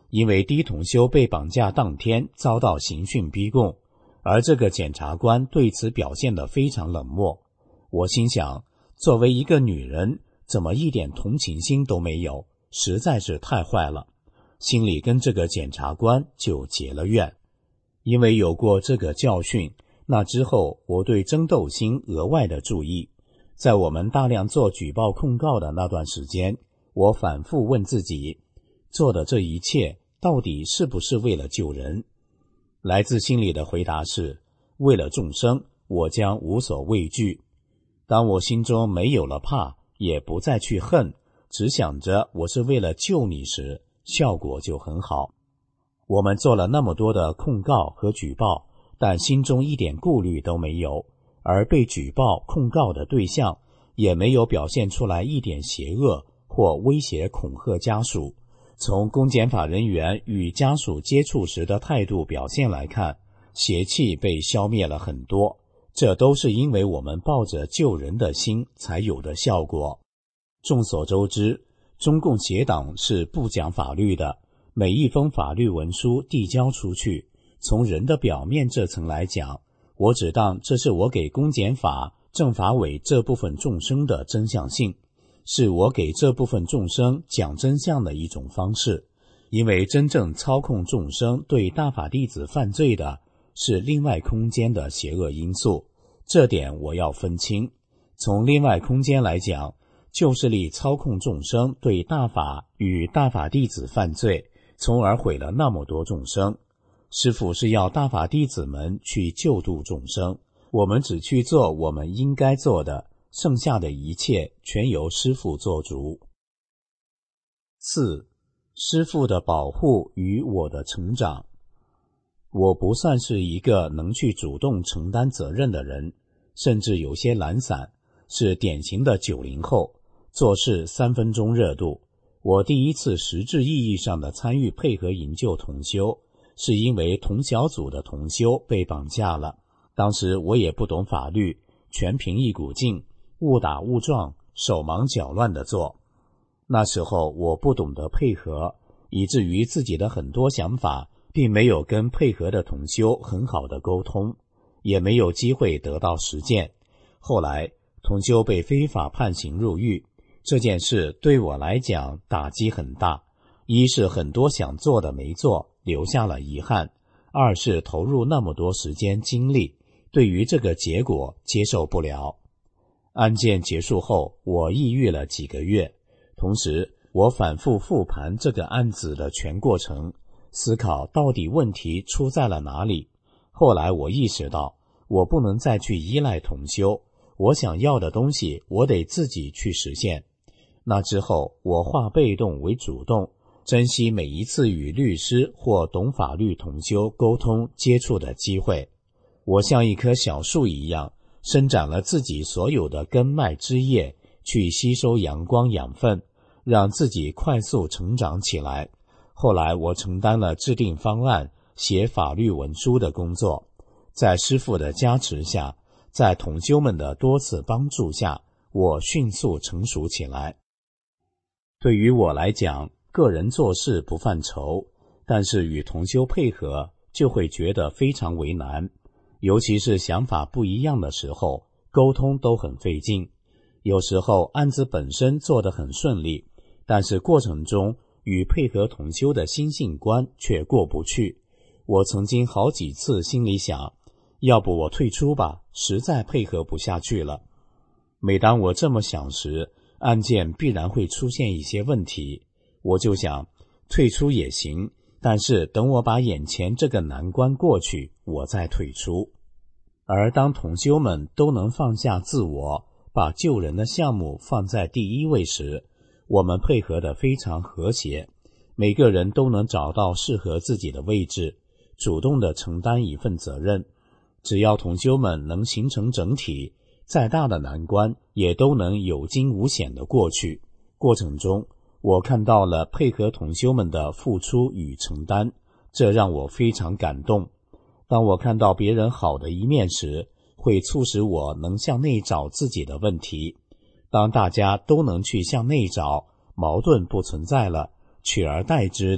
Speaker 8: 因为低同修被绑架当天遭到刑讯逼供，而这个检察官对此表现得非常冷漠。我心想，作为一个女人，怎么一点同情心都没有，实在是太坏了。心里跟这个检察官就结了怨。因为有过这个教训，那之后我对争斗心额外的注意。在我们大量做举报控告的那段时间，我反复问自己，做的这一切到底是不是为了救人？来自心里的回答是，为了众生，我将无所畏惧。当我心中没有了怕，也不再去恨，只想着我是为了救你时，效果就很好。我们做了那么多的控告和举报，但心中一点顾虑都没有，而被举报控告的对象也没有表现出来一点邪恶或威胁恐吓家属。从公检法人员与家属接触时的态度表现来看，邪气被消灭了很多，这都是因为我们抱着救人的心才有的效果。众所周知，中共邪党是不讲法律的，每一封法律文书递交出去，从人的表面这层来讲，我只当这是我给公检法、政法委这部分众生的真相性，是我给这部分众生讲真相的一种方式。因为真正操控众生对大法弟子犯罪的是另外空间的邪恶因素，这点我要分清。从另外空间来讲，旧势力操控众生对大法与大法弟子犯罪，从而毁了那么多众生。师父是要大法弟子们去救度众生，我们只去做我们应该做的，剩下的一切全由师父做主。四、师父的保护与我的成长。我不算是一个能去主动承担责任的人，甚至有些懒散，是典型的九零后，做事三分钟热度。我第一次实质意义上的参与配合营救同修，是因为同小组的同修被绑架了。当时我也不懂法律，全凭一股劲，误打误撞，手忙脚乱地做。那时候我不懂得配合，以至于自己的很多想法并没有跟配合的同修很好的沟通，也没有机会得到实践。后来同修被非法判刑入狱，这件事对我来讲打击很大。一是很多想做的没做，留下了遗憾；二是投入那么多时间精力，对于这个结果接受不了。案件结束后，我抑郁了几个月，同时我反复复盘这个案子的全过程，思考到底问题出在了哪里。后来我意识到，我不能再去依赖同修，我想要的东西我得自己去实现。那之后我化被动为主动，珍惜每一次与律师或懂法律同修沟通接触的机会。我像一棵小树一样，伸展了自己所有的根脉枝叶，去吸收阳光养分，让自己快速成长起来。后来我承担了制定方案、写法律文书的工作，在师父的加持下，在同修们的多次帮助下，我迅速成熟起来。对于我来讲，个人做事不犯愁，但是与同修配合就会觉得非常为难，尤其是想法不一样的时候，沟通都很费劲。有时候案子本身做得很顺利，但是过程中与配合同修的心性关却过不去。我曾经好几次心里想，要不我退出吧，实在配合不下去了。每当我这么想时，案件必然会出现一些问题，我就想退出也行，但是等我把眼前这个难关过去，我再退出。而当同修们都能放下自我，把救人的项目放在第一位时，我们配合得非常和谐，每个人都能找到适合自己的位置，主动地承担一份责任。只要同修们能形成整体，再大的难关也都能有惊无险地过去。过程中，我看到了配合同修们的付出与承担，这让我非常感动。当我看到别人好的一面时，会促使我能向内找自己的问题。当大家都能去向内找，矛盾不存在了，取而代之的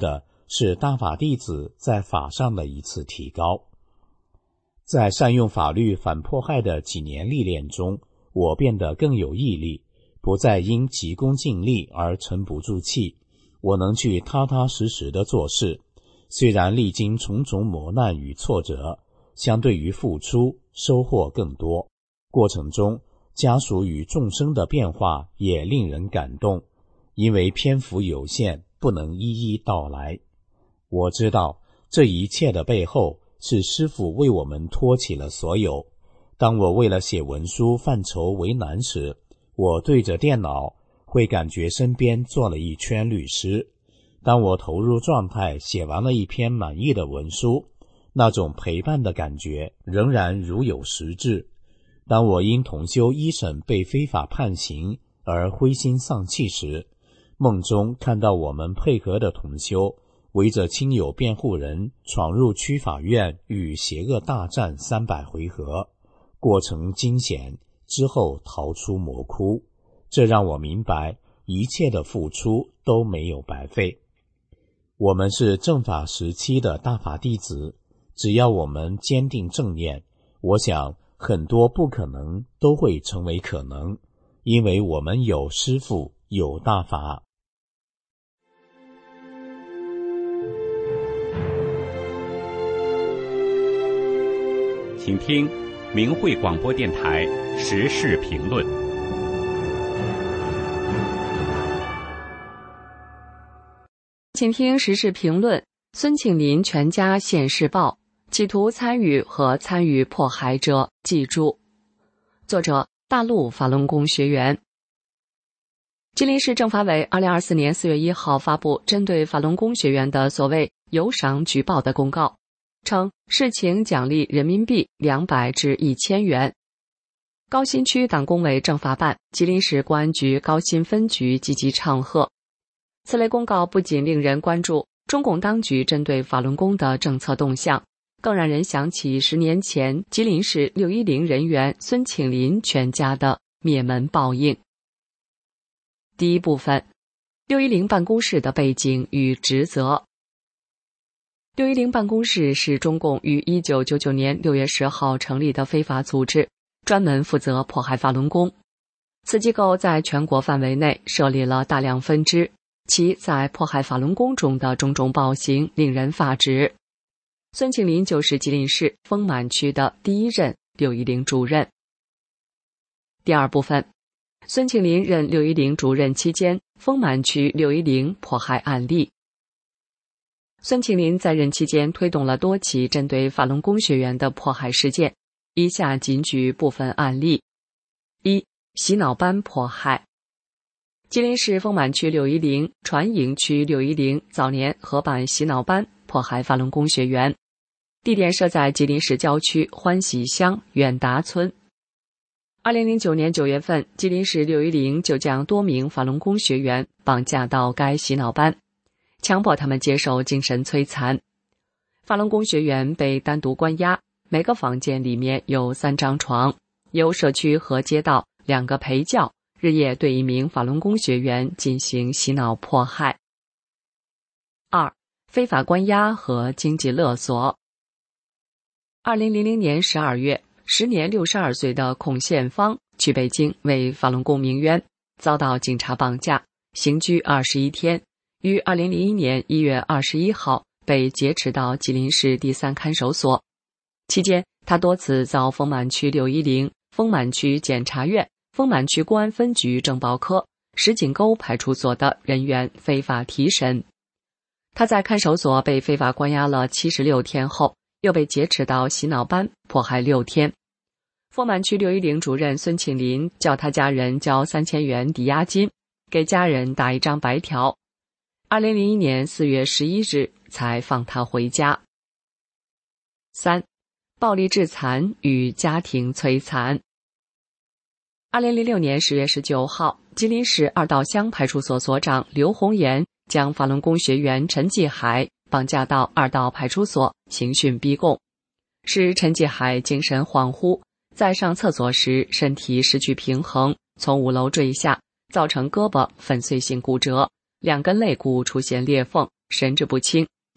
Speaker 8: 是大法弟子在法上的一次提高。在善用法律反迫害的几年历练中，我变得更有毅力，不再因急功近利而沉不住气。我能去踏踏实实地做事，虽然历经重重磨难与挫折，相对于付出，收获更多。过程中，家属与众生的变化也令人感动，因为篇幅有限，不能一一道来。我知道这一切的背后是师父为我们托起了所有。当我为了写文书犯愁为难时，我对着电脑会感觉身边坐了一圈律师。当我投入状态写完了一篇满意的文书，那种陪伴的感觉仍然如有实质。当我因同修一审被非法判刑而灰心丧气时，梦中看到我们配合的同修围着亲友辩护人闯入区法院与邪恶大战三百回合，过程惊险，之后逃出魔窟。这让我明白一切的付出都没有白费。我们是正法时期的大法弟子，只要我们坚定正念，我想很多不可能都会成为可能，因为我们有师父，有大法。
Speaker 9: 请听明慧广播电台时事评论。
Speaker 5: 请听时事评论：孙庆林全家现世报，企图参与和参与迫害者记住。作者：大陆法轮功学员。吉林市政法委二零二四年四月一号发布针对法轮功学员的所谓有赏举报的公告，称事情奖励人民币两百至一千元。高新区党工委政法办、吉林市公安局高新分局积极唱和。此类公告不仅令人关注中共当局针对法轮功的政策动向，更让人想起十年前吉林市六一零人员孙庆林全家的灭门报应。第一部分，六一零办公室的背景与职责。六一零办公室是中共于一九九九年六月十号成立的非法组织，专门负责迫害法轮功。此机构在全国范围内设立了大量分支，其在迫害法轮功中的种种暴行令人发指。孙庆林就是吉林市丰满区的第一任六一零主任。第二部分，孙庆林任六一零主任期间，丰满区六一零迫害案例。孙庆林在任期间推动了多起针对法轮功学员的迫害事件，以下仅举部分案例。一、洗脑班迫害。吉林市丰满区六一零、船营区六一零早年合办洗脑班，迫害法轮功学员，地点设在吉林市郊区欢喜乡远达村。二零零九年九月份，吉林市六一零就将多名法轮功学员绑架到该洗脑班，强迫他们接受精神摧残。法轮功学员被单独关押，每个房间里面有三张床，由社区和街道两个陪教日夜对一名法轮功学员进行洗脑迫害。二、非法关押和经济勒索。二零零零年十二月，时年六十二岁的孔宪芳去北京为法轮功鸣冤，遭到警察绑架，刑拘二十一天，于二零零一年一月二十一号被劫持到吉林市第三看守所。期间，他多次遭丰满区六一零、丰满区检察院、丰满区公安分局政保科、石井沟派出所的人员非法提审。他在看守所被非法关押了七十六天后，又被劫持到洗脑班迫害六天。丰满区六一零主任孙庆林叫他家人交三千元抵押金，给家人打一张白条。二零零一年四月十一日才放他回家。三、暴力致残与家庭摧残。二零零六年十月十九号，吉林市二道乡派出所所长刘红岩将法轮功学员陈继海绑架到二道派出所刑讯逼供，使陈继海精神恍惚，在上厕所时身体失去平衡，从五楼坠下，造成胳膊粉碎性骨折，两根肋骨出现裂缝，神志不清，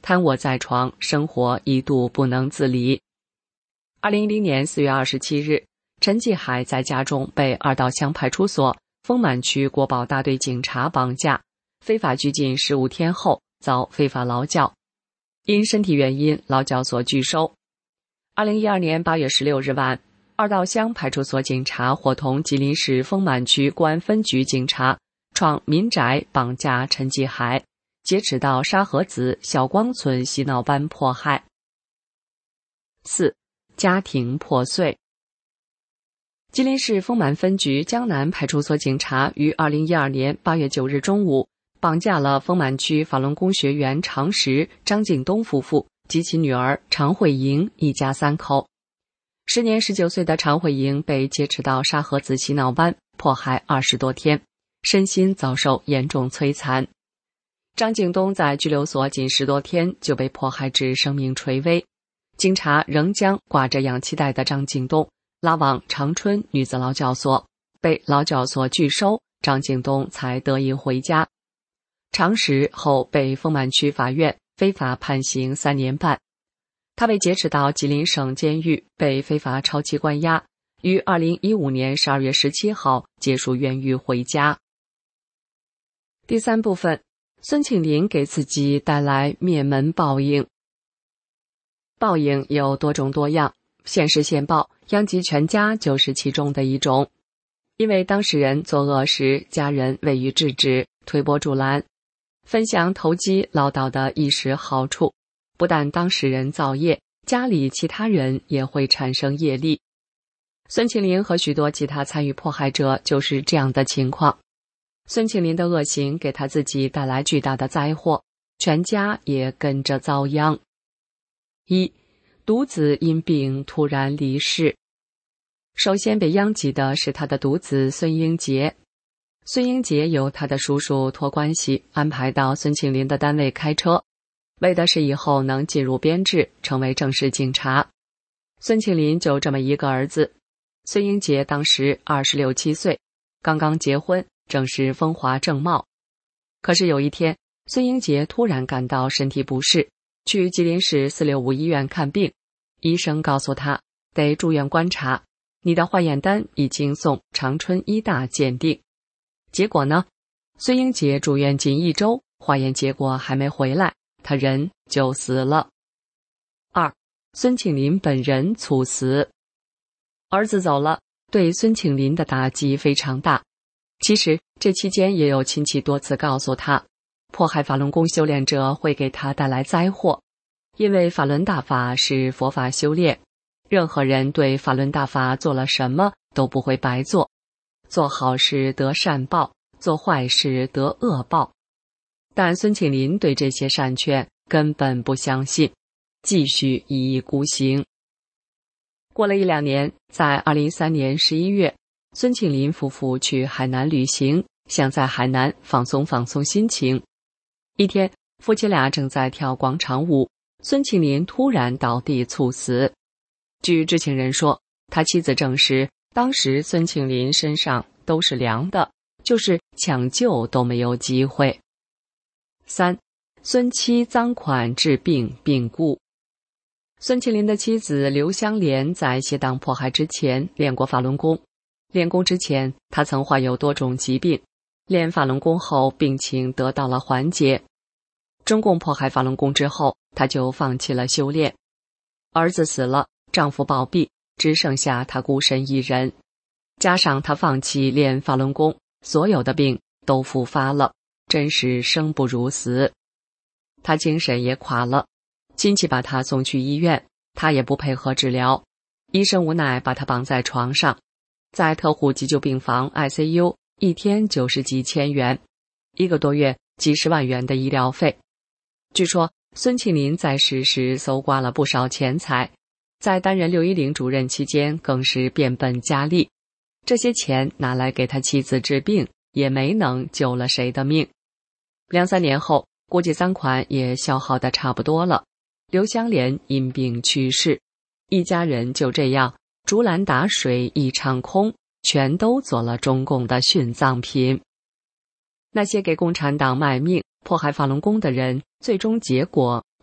Speaker 5: 瘫卧在床，生活一度不能自理。二零一零年四月二十七日，陈继海在家中被二道乡派出所丰满区国保大队警察绑架，非法拘禁十五天后遭非法劳教，因身体原因，劳教所拒收。二零一二年八月十六日晚，二道乡派出所警察伙同吉林市丰满区公安分局警察闯民宅绑架陈继海，劫持到沙河子小光村洗脑班迫害。四、家庭破碎。吉林市丰满分局江南派出所警察于二零一二年八月九日中午绑架了丰满区法轮功学员常石、张景东夫妇及其女儿常慧莹一家三口。时年十九岁的常慧莹被劫持到沙河子洗脑班迫害二十多天，身心遭受严重摧残。张景东在拘留所仅十多天就被迫害至生命垂危，警察仍将挂着氧气袋的张景东拉往长春女子劳教所，被劳教所拒收，张景东才得以回家。常石后被丰满区法院非法判刑三年半，他被劫持到吉林省监狱，被非法超期关押，于二零一五年十二月十七号结束冤狱回家。第三部分，孙庆林给自己带来灭门报应。报应有多种多样，现世现报，殃及全家就是其中的一种。因为当事人作恶时，家人未予制止，推波助澜，分享投机捞到的一时好处，不但当事人造业，家里其他人也会产生业力。孙庆林和许多其他参与迫害者就是这样的情况。孙庆林的恶行给他自己带来巨大的灾祸，全家也跟着遭殃。一、独子因病突然离世。首先被殃及的是他的独子孙英杰。孙英杰由他的叔叔托关系安排到孙庆林的单位开车，为的是以后能进入编制，成为正式警察。孙庆林就这么一个儿子，孙英杰当时二十六七岁，刚刚结婚，正是风华正茂。可是有一天，孙英杰突然感到身体不适，去吉林市四六五医院看病，医生告诉他得住院观察，你的化验单已经送长春医大鉴定。结果呢，孙英杰住院仅一周，化验结果还没回来，他人就死了。二、孙庆林本人猝死。儿子走了，对孙庆林的打击非常大。其实这期间也有亲戚多次告诉他，迫害法轮功修炼者会给他带来灾祸，因为法轮大法是佛法修炼，任何人对法轮大法做了什么都不会白做，做好事得善报，做坏事得恶报。但孙庆林对这些善劝根本不相信，继续一意孤行。过了一两年，在二零一三年十一月，孙庆林夫妇去海南旅行，想在海南放松放松心情。一天，夫妻俩正在跳广场舞，孙庆林突然倒地猝死。据知情人说，他妻子证实，当时孙庆林身上都是凉的，就是抢救都没有机会。三、孙妻赃款治病病故。孙庆林的妻子刘香莲在携党迫害之前练过法轮功，练功之前她曾患有多种疾病，练法轮功后病情得到了缓解。中共迫害法轮功之后，她就放弃了修炼。儿子死了，丈夫暴毙，只剩下她孤身一人，加上她放弃练法轮功，所有的病都复发了，真是生不如死。她精神也垮了，亲戚把她送去医院，她也不配合治疗，医生无奈把她绑在床上，在特护急救病房 I C U， 一天就是几千元，一个多月几十万元的医疗费。据说孙庆林在世时搜刮了不少钱财，在担任六一零主任期间更是变本加厉，这些钱拿来给他妻子治病，也没能救了谁的命。两三年后，估计赃款也消耗得差不多了，刘香莲因病去世，一家人就这样竹篮打水一场空，全都做了中共的殉葬品。那些给共产党卖命、迫害法轮功的人，最终结果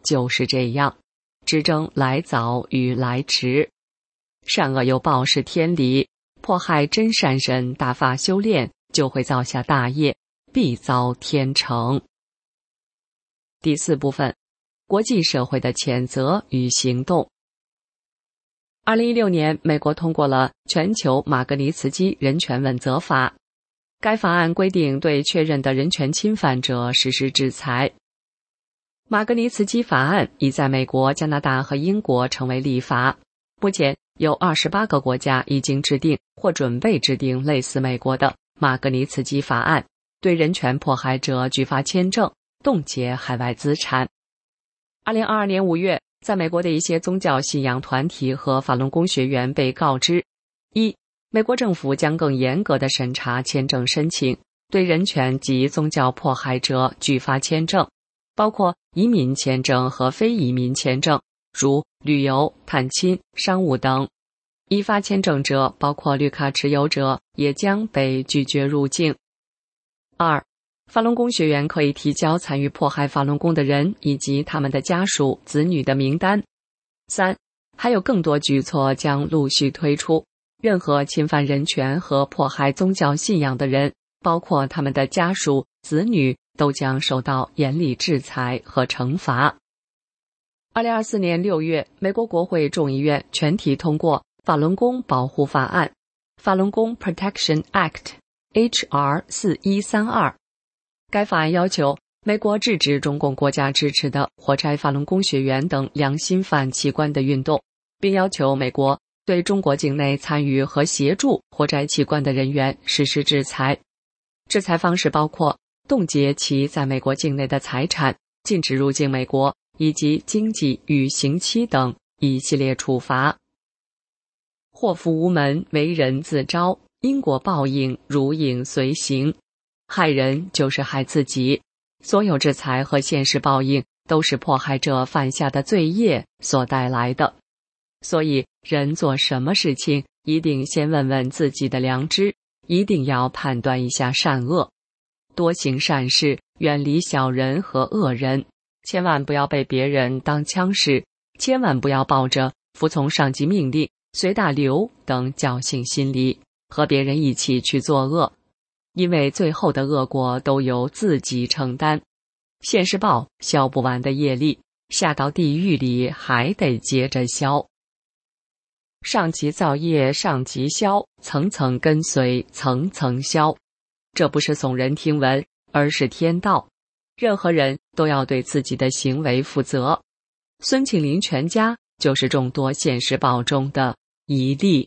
Speaker 5: 就是这样，只争来早与来迟。善恶有报是天理，迫害真善人大发修炼，就会造下大业，必遭天惩。第四部分，国际社会的谴责与行动。二零一六年，美国通过了全球马格尼茨基人权问责法。该法案规定对确认的人权侵犯者实施制裁。马格尼茨基法案已在美国、加拿大和英国成为立法。目前有二十八个国家已经制定或准备制定类似美国的马格尼茨基法案，对人权迫害者拒发签证、冻结海外资产。二零二二年五月，在美国的一些宗教信仰团体和法轮功学员被告知：一、美国政府将更严格地审查签证申请，对人权及宗教迫害者拒发签证，包括移民签证和非移民签证，如旅游、探亲、商务等。已发签证者，包括绿卡持有者，也将被拒绝入境。二、法轮功学员可以提交参与迫害法轮功的人以及他们的家属、子女的名单。三、还有更多举措将陆续推出，任何侵犯人权和迫害宗教信仰的人，包括他们的家属、子女，都将受到严厉制裁和惩罚。二零二四年六月，美国国会众议院全体通过法轮功保护法案，法轮功 Protection Act H R 四一三二。该法案要求美国制止中共国家支持的活摘法轮功学员等良心犯器官的运动，并要求美国对中国境内参与和协助活摘器官的人员实施制裁。制裁方式包括冻结其在美国境内的财产、禁止入境美国以及经济与刑期等一系列处罚。祸福无门，为人自招，因果报应如影随形。害人就是害自己，所有制裁和现实报应都是迫害者犯下的罪业所带来的。所以人做什么事情一定先问问自己的良知，一定要判断一下善恶，多行善事，远离小人和恶人，千万不要被别人当枪使，千万不要抱着服从上级命令、随大流等侥幸心理和别人一起去作恶，因为最后的恶果都由自己承担。现世报消不完的业力，下到地狱里还得接着消。上级造业上级消，层层跟随层层消。这不是耸人听闻，而是天道。任何人都要对自己的行为负责。孙庆龄全家就是众多现世报中的一例。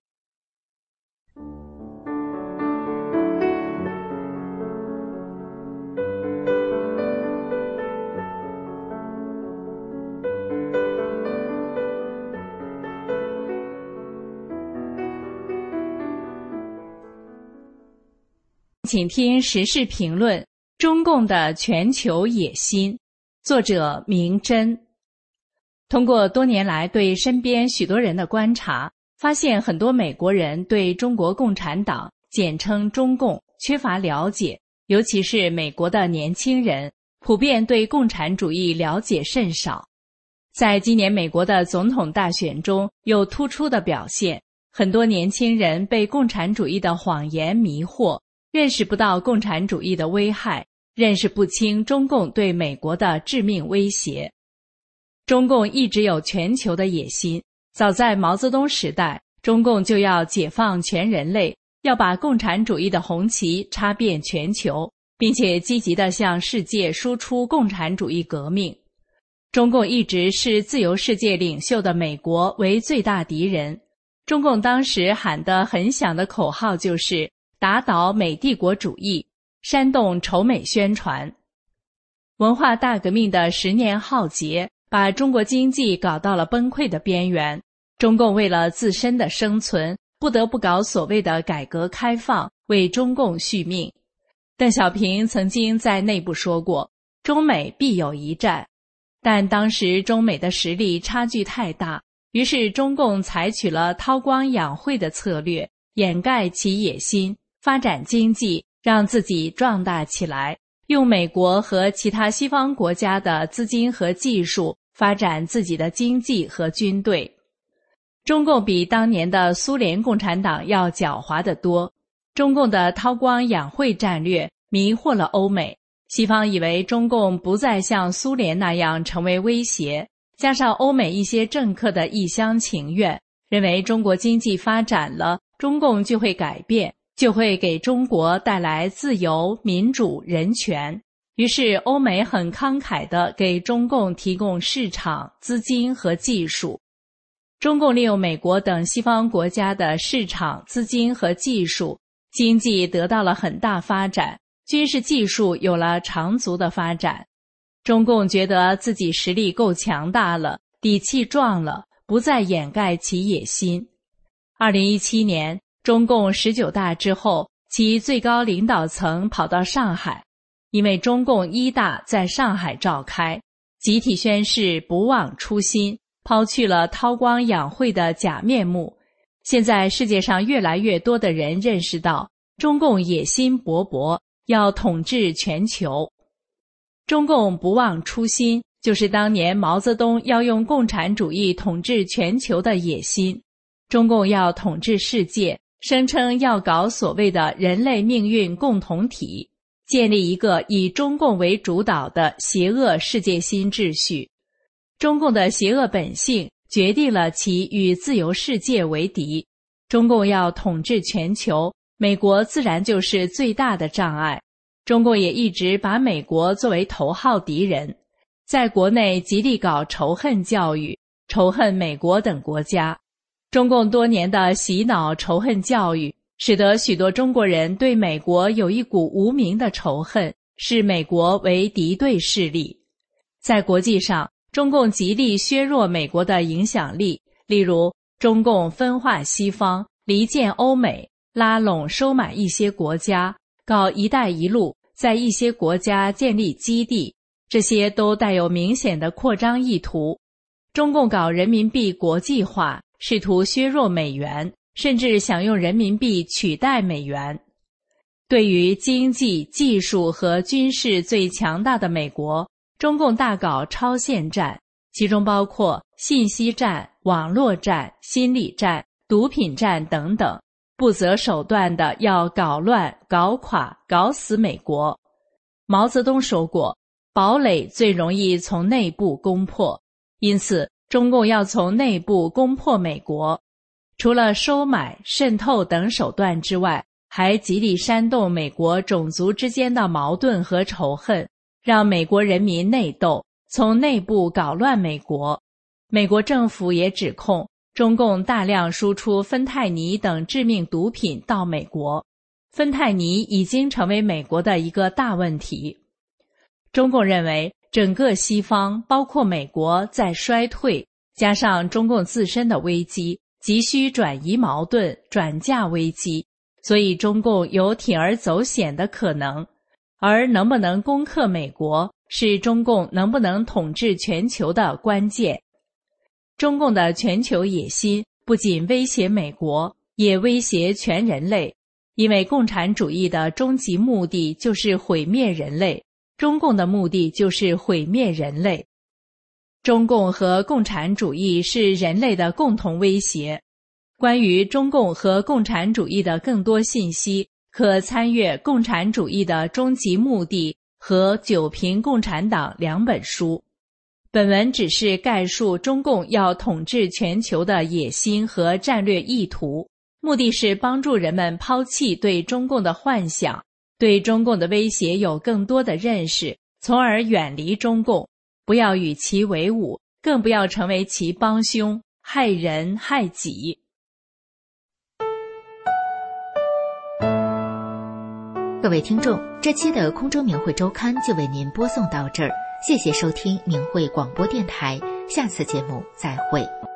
Speaker 10: 请听时事评论：中共的全球野心，作者明真。通过多年来对身边许多人的观察，发现很多美国人对中国共产党，简称中共，缺乏了解，尤其是美国的年轻人，普遍对共产主义了解甚少。在今年美国的总统大选中有突出的表现，很多年轻人被共产主义的谎言迷惑，认识不到共产主义的危害，认识不清中共对美国的致命威胁。中共一直有全球的野心，早在毛泽东时代，中共就要解放全人类，要把共产主义的红旗插遍全球，并且积极地向世界输出共产主义革命。中共一直视自由世界领袖的美国为最大敌人。中共当时喊得很响的口号就是打倒美帝国主义，煽动仇美宣传。文化大革命的十年浩劫，把中国经济搞到了崩溃的边缘。中共为了自身的生存，不得不搞所谓的改革开放，为中共续命。邓小平曾经在内部说过，中美必有一战。但当时中美的实力差距太大，于是中共采取了韬光养晦的策略，掩盖其野心，发展经济，让自己壮大起来，用美国和其他西方国家的资金和技术发展自己的经济和军队。中共比当年的苏联共产党要狡猾得多。中共的韬光养晦战略迷惑了欧美，西方以为中共不再像苏联那样成为威胁，加上欧美一些政客的一厢情愿，认为中国经济发展了，中共就会改变，就会给中国带来自由、民主、人权。于是欧美很慷慨地给中共提供市场、资金和技术。中共利用美国等西方国家的市场、资金和技术，经济得到了很大发展，军事技术有了长足的发展。中共觉得自己实力够强大了，底气壮了，不再掩盖其野心。二零一七年，中共十九大之后，其最高领导层跑到上海，因为中共一大在上海召开，集体宣誓不忘初心，抛去了韬光养晦的假面目。现在世界上越来越多的人认识到，中共野心勃勃，要统治全球。中共不忘初心，就是当年毛泽东要用共产主义统治全球的野心。中共要统治世界，声称要搞所谓的人类命运共同体，建立一个以中共为主导的邪恶世界新秩序。中共的邪恶本性决定了其与自由世界为敌。中共要统治全球，美国自然就是最大的障碍。中共也一直把美国作为头号敌人，在国内极力搞仇恨教育，仇恨美国等国家。中共多年的洗脑仇恨教育，使得许多中国人对美国有一股无名的仇恨，视美国为敌对势力。在国际上，中共极力削弱美国的影响力，例如中共分化西方，离间欧美，拉拢收买一些国家，搞一带一路，在一些国家建立基地，这些都带有明显的扩张意图。中共搞人民币国际化，试图削弱美元，甚至想用人民币取代美元。对于经济、技术和军事最强大的美国，中共大搞超限战，其中包括信息战、网络战、心理战、毒品战等等，不择手段地要搞乱、搞垮、搞死美国。毛泽东说过，堡垒最容易从内部攻破，因此中共要从内部攻破美国。除了收买、渗透等手段之外，还极力煽动美国种族之间的矛盾和仇恨，让美国人民内斗，从内部搞乱美国。美国政府也指控中共大量输出芬太尼等致命毒品到美国，芬太尼已经成为美国的一个大问题。中共认为整个西方，包括美国在衰退，加上中共自身的危机，急需转移矛盾，转嫁危机，所以中共有铤而走险的可能。而能不能攻克美国，是中共能不能统治全球的关键。中共的全球野心不仅威胁美国，也威胁全人类，因为共产主义的终极目的就是毁灭人类，中共的目的就是毁灭人类。中共和共产主义是人类的共同威胁。关于中共和共产主义的更多信息，可参阅《共产主义的终极目的》和《九评共产党》两本书。本文只是概述中共要统治全球的野心和战略意图，目的是帮助人们抛弃对中共的幻想，对中共的威胁有更多的认识，从而远离中共，不要与其为伍，更不要成为其帮凶，害人害己。
Speaker 3: 各位听众，这期的空中明慧周刊就为您播送到这儿，谢谢收听明慧广播电台，下次节目再会。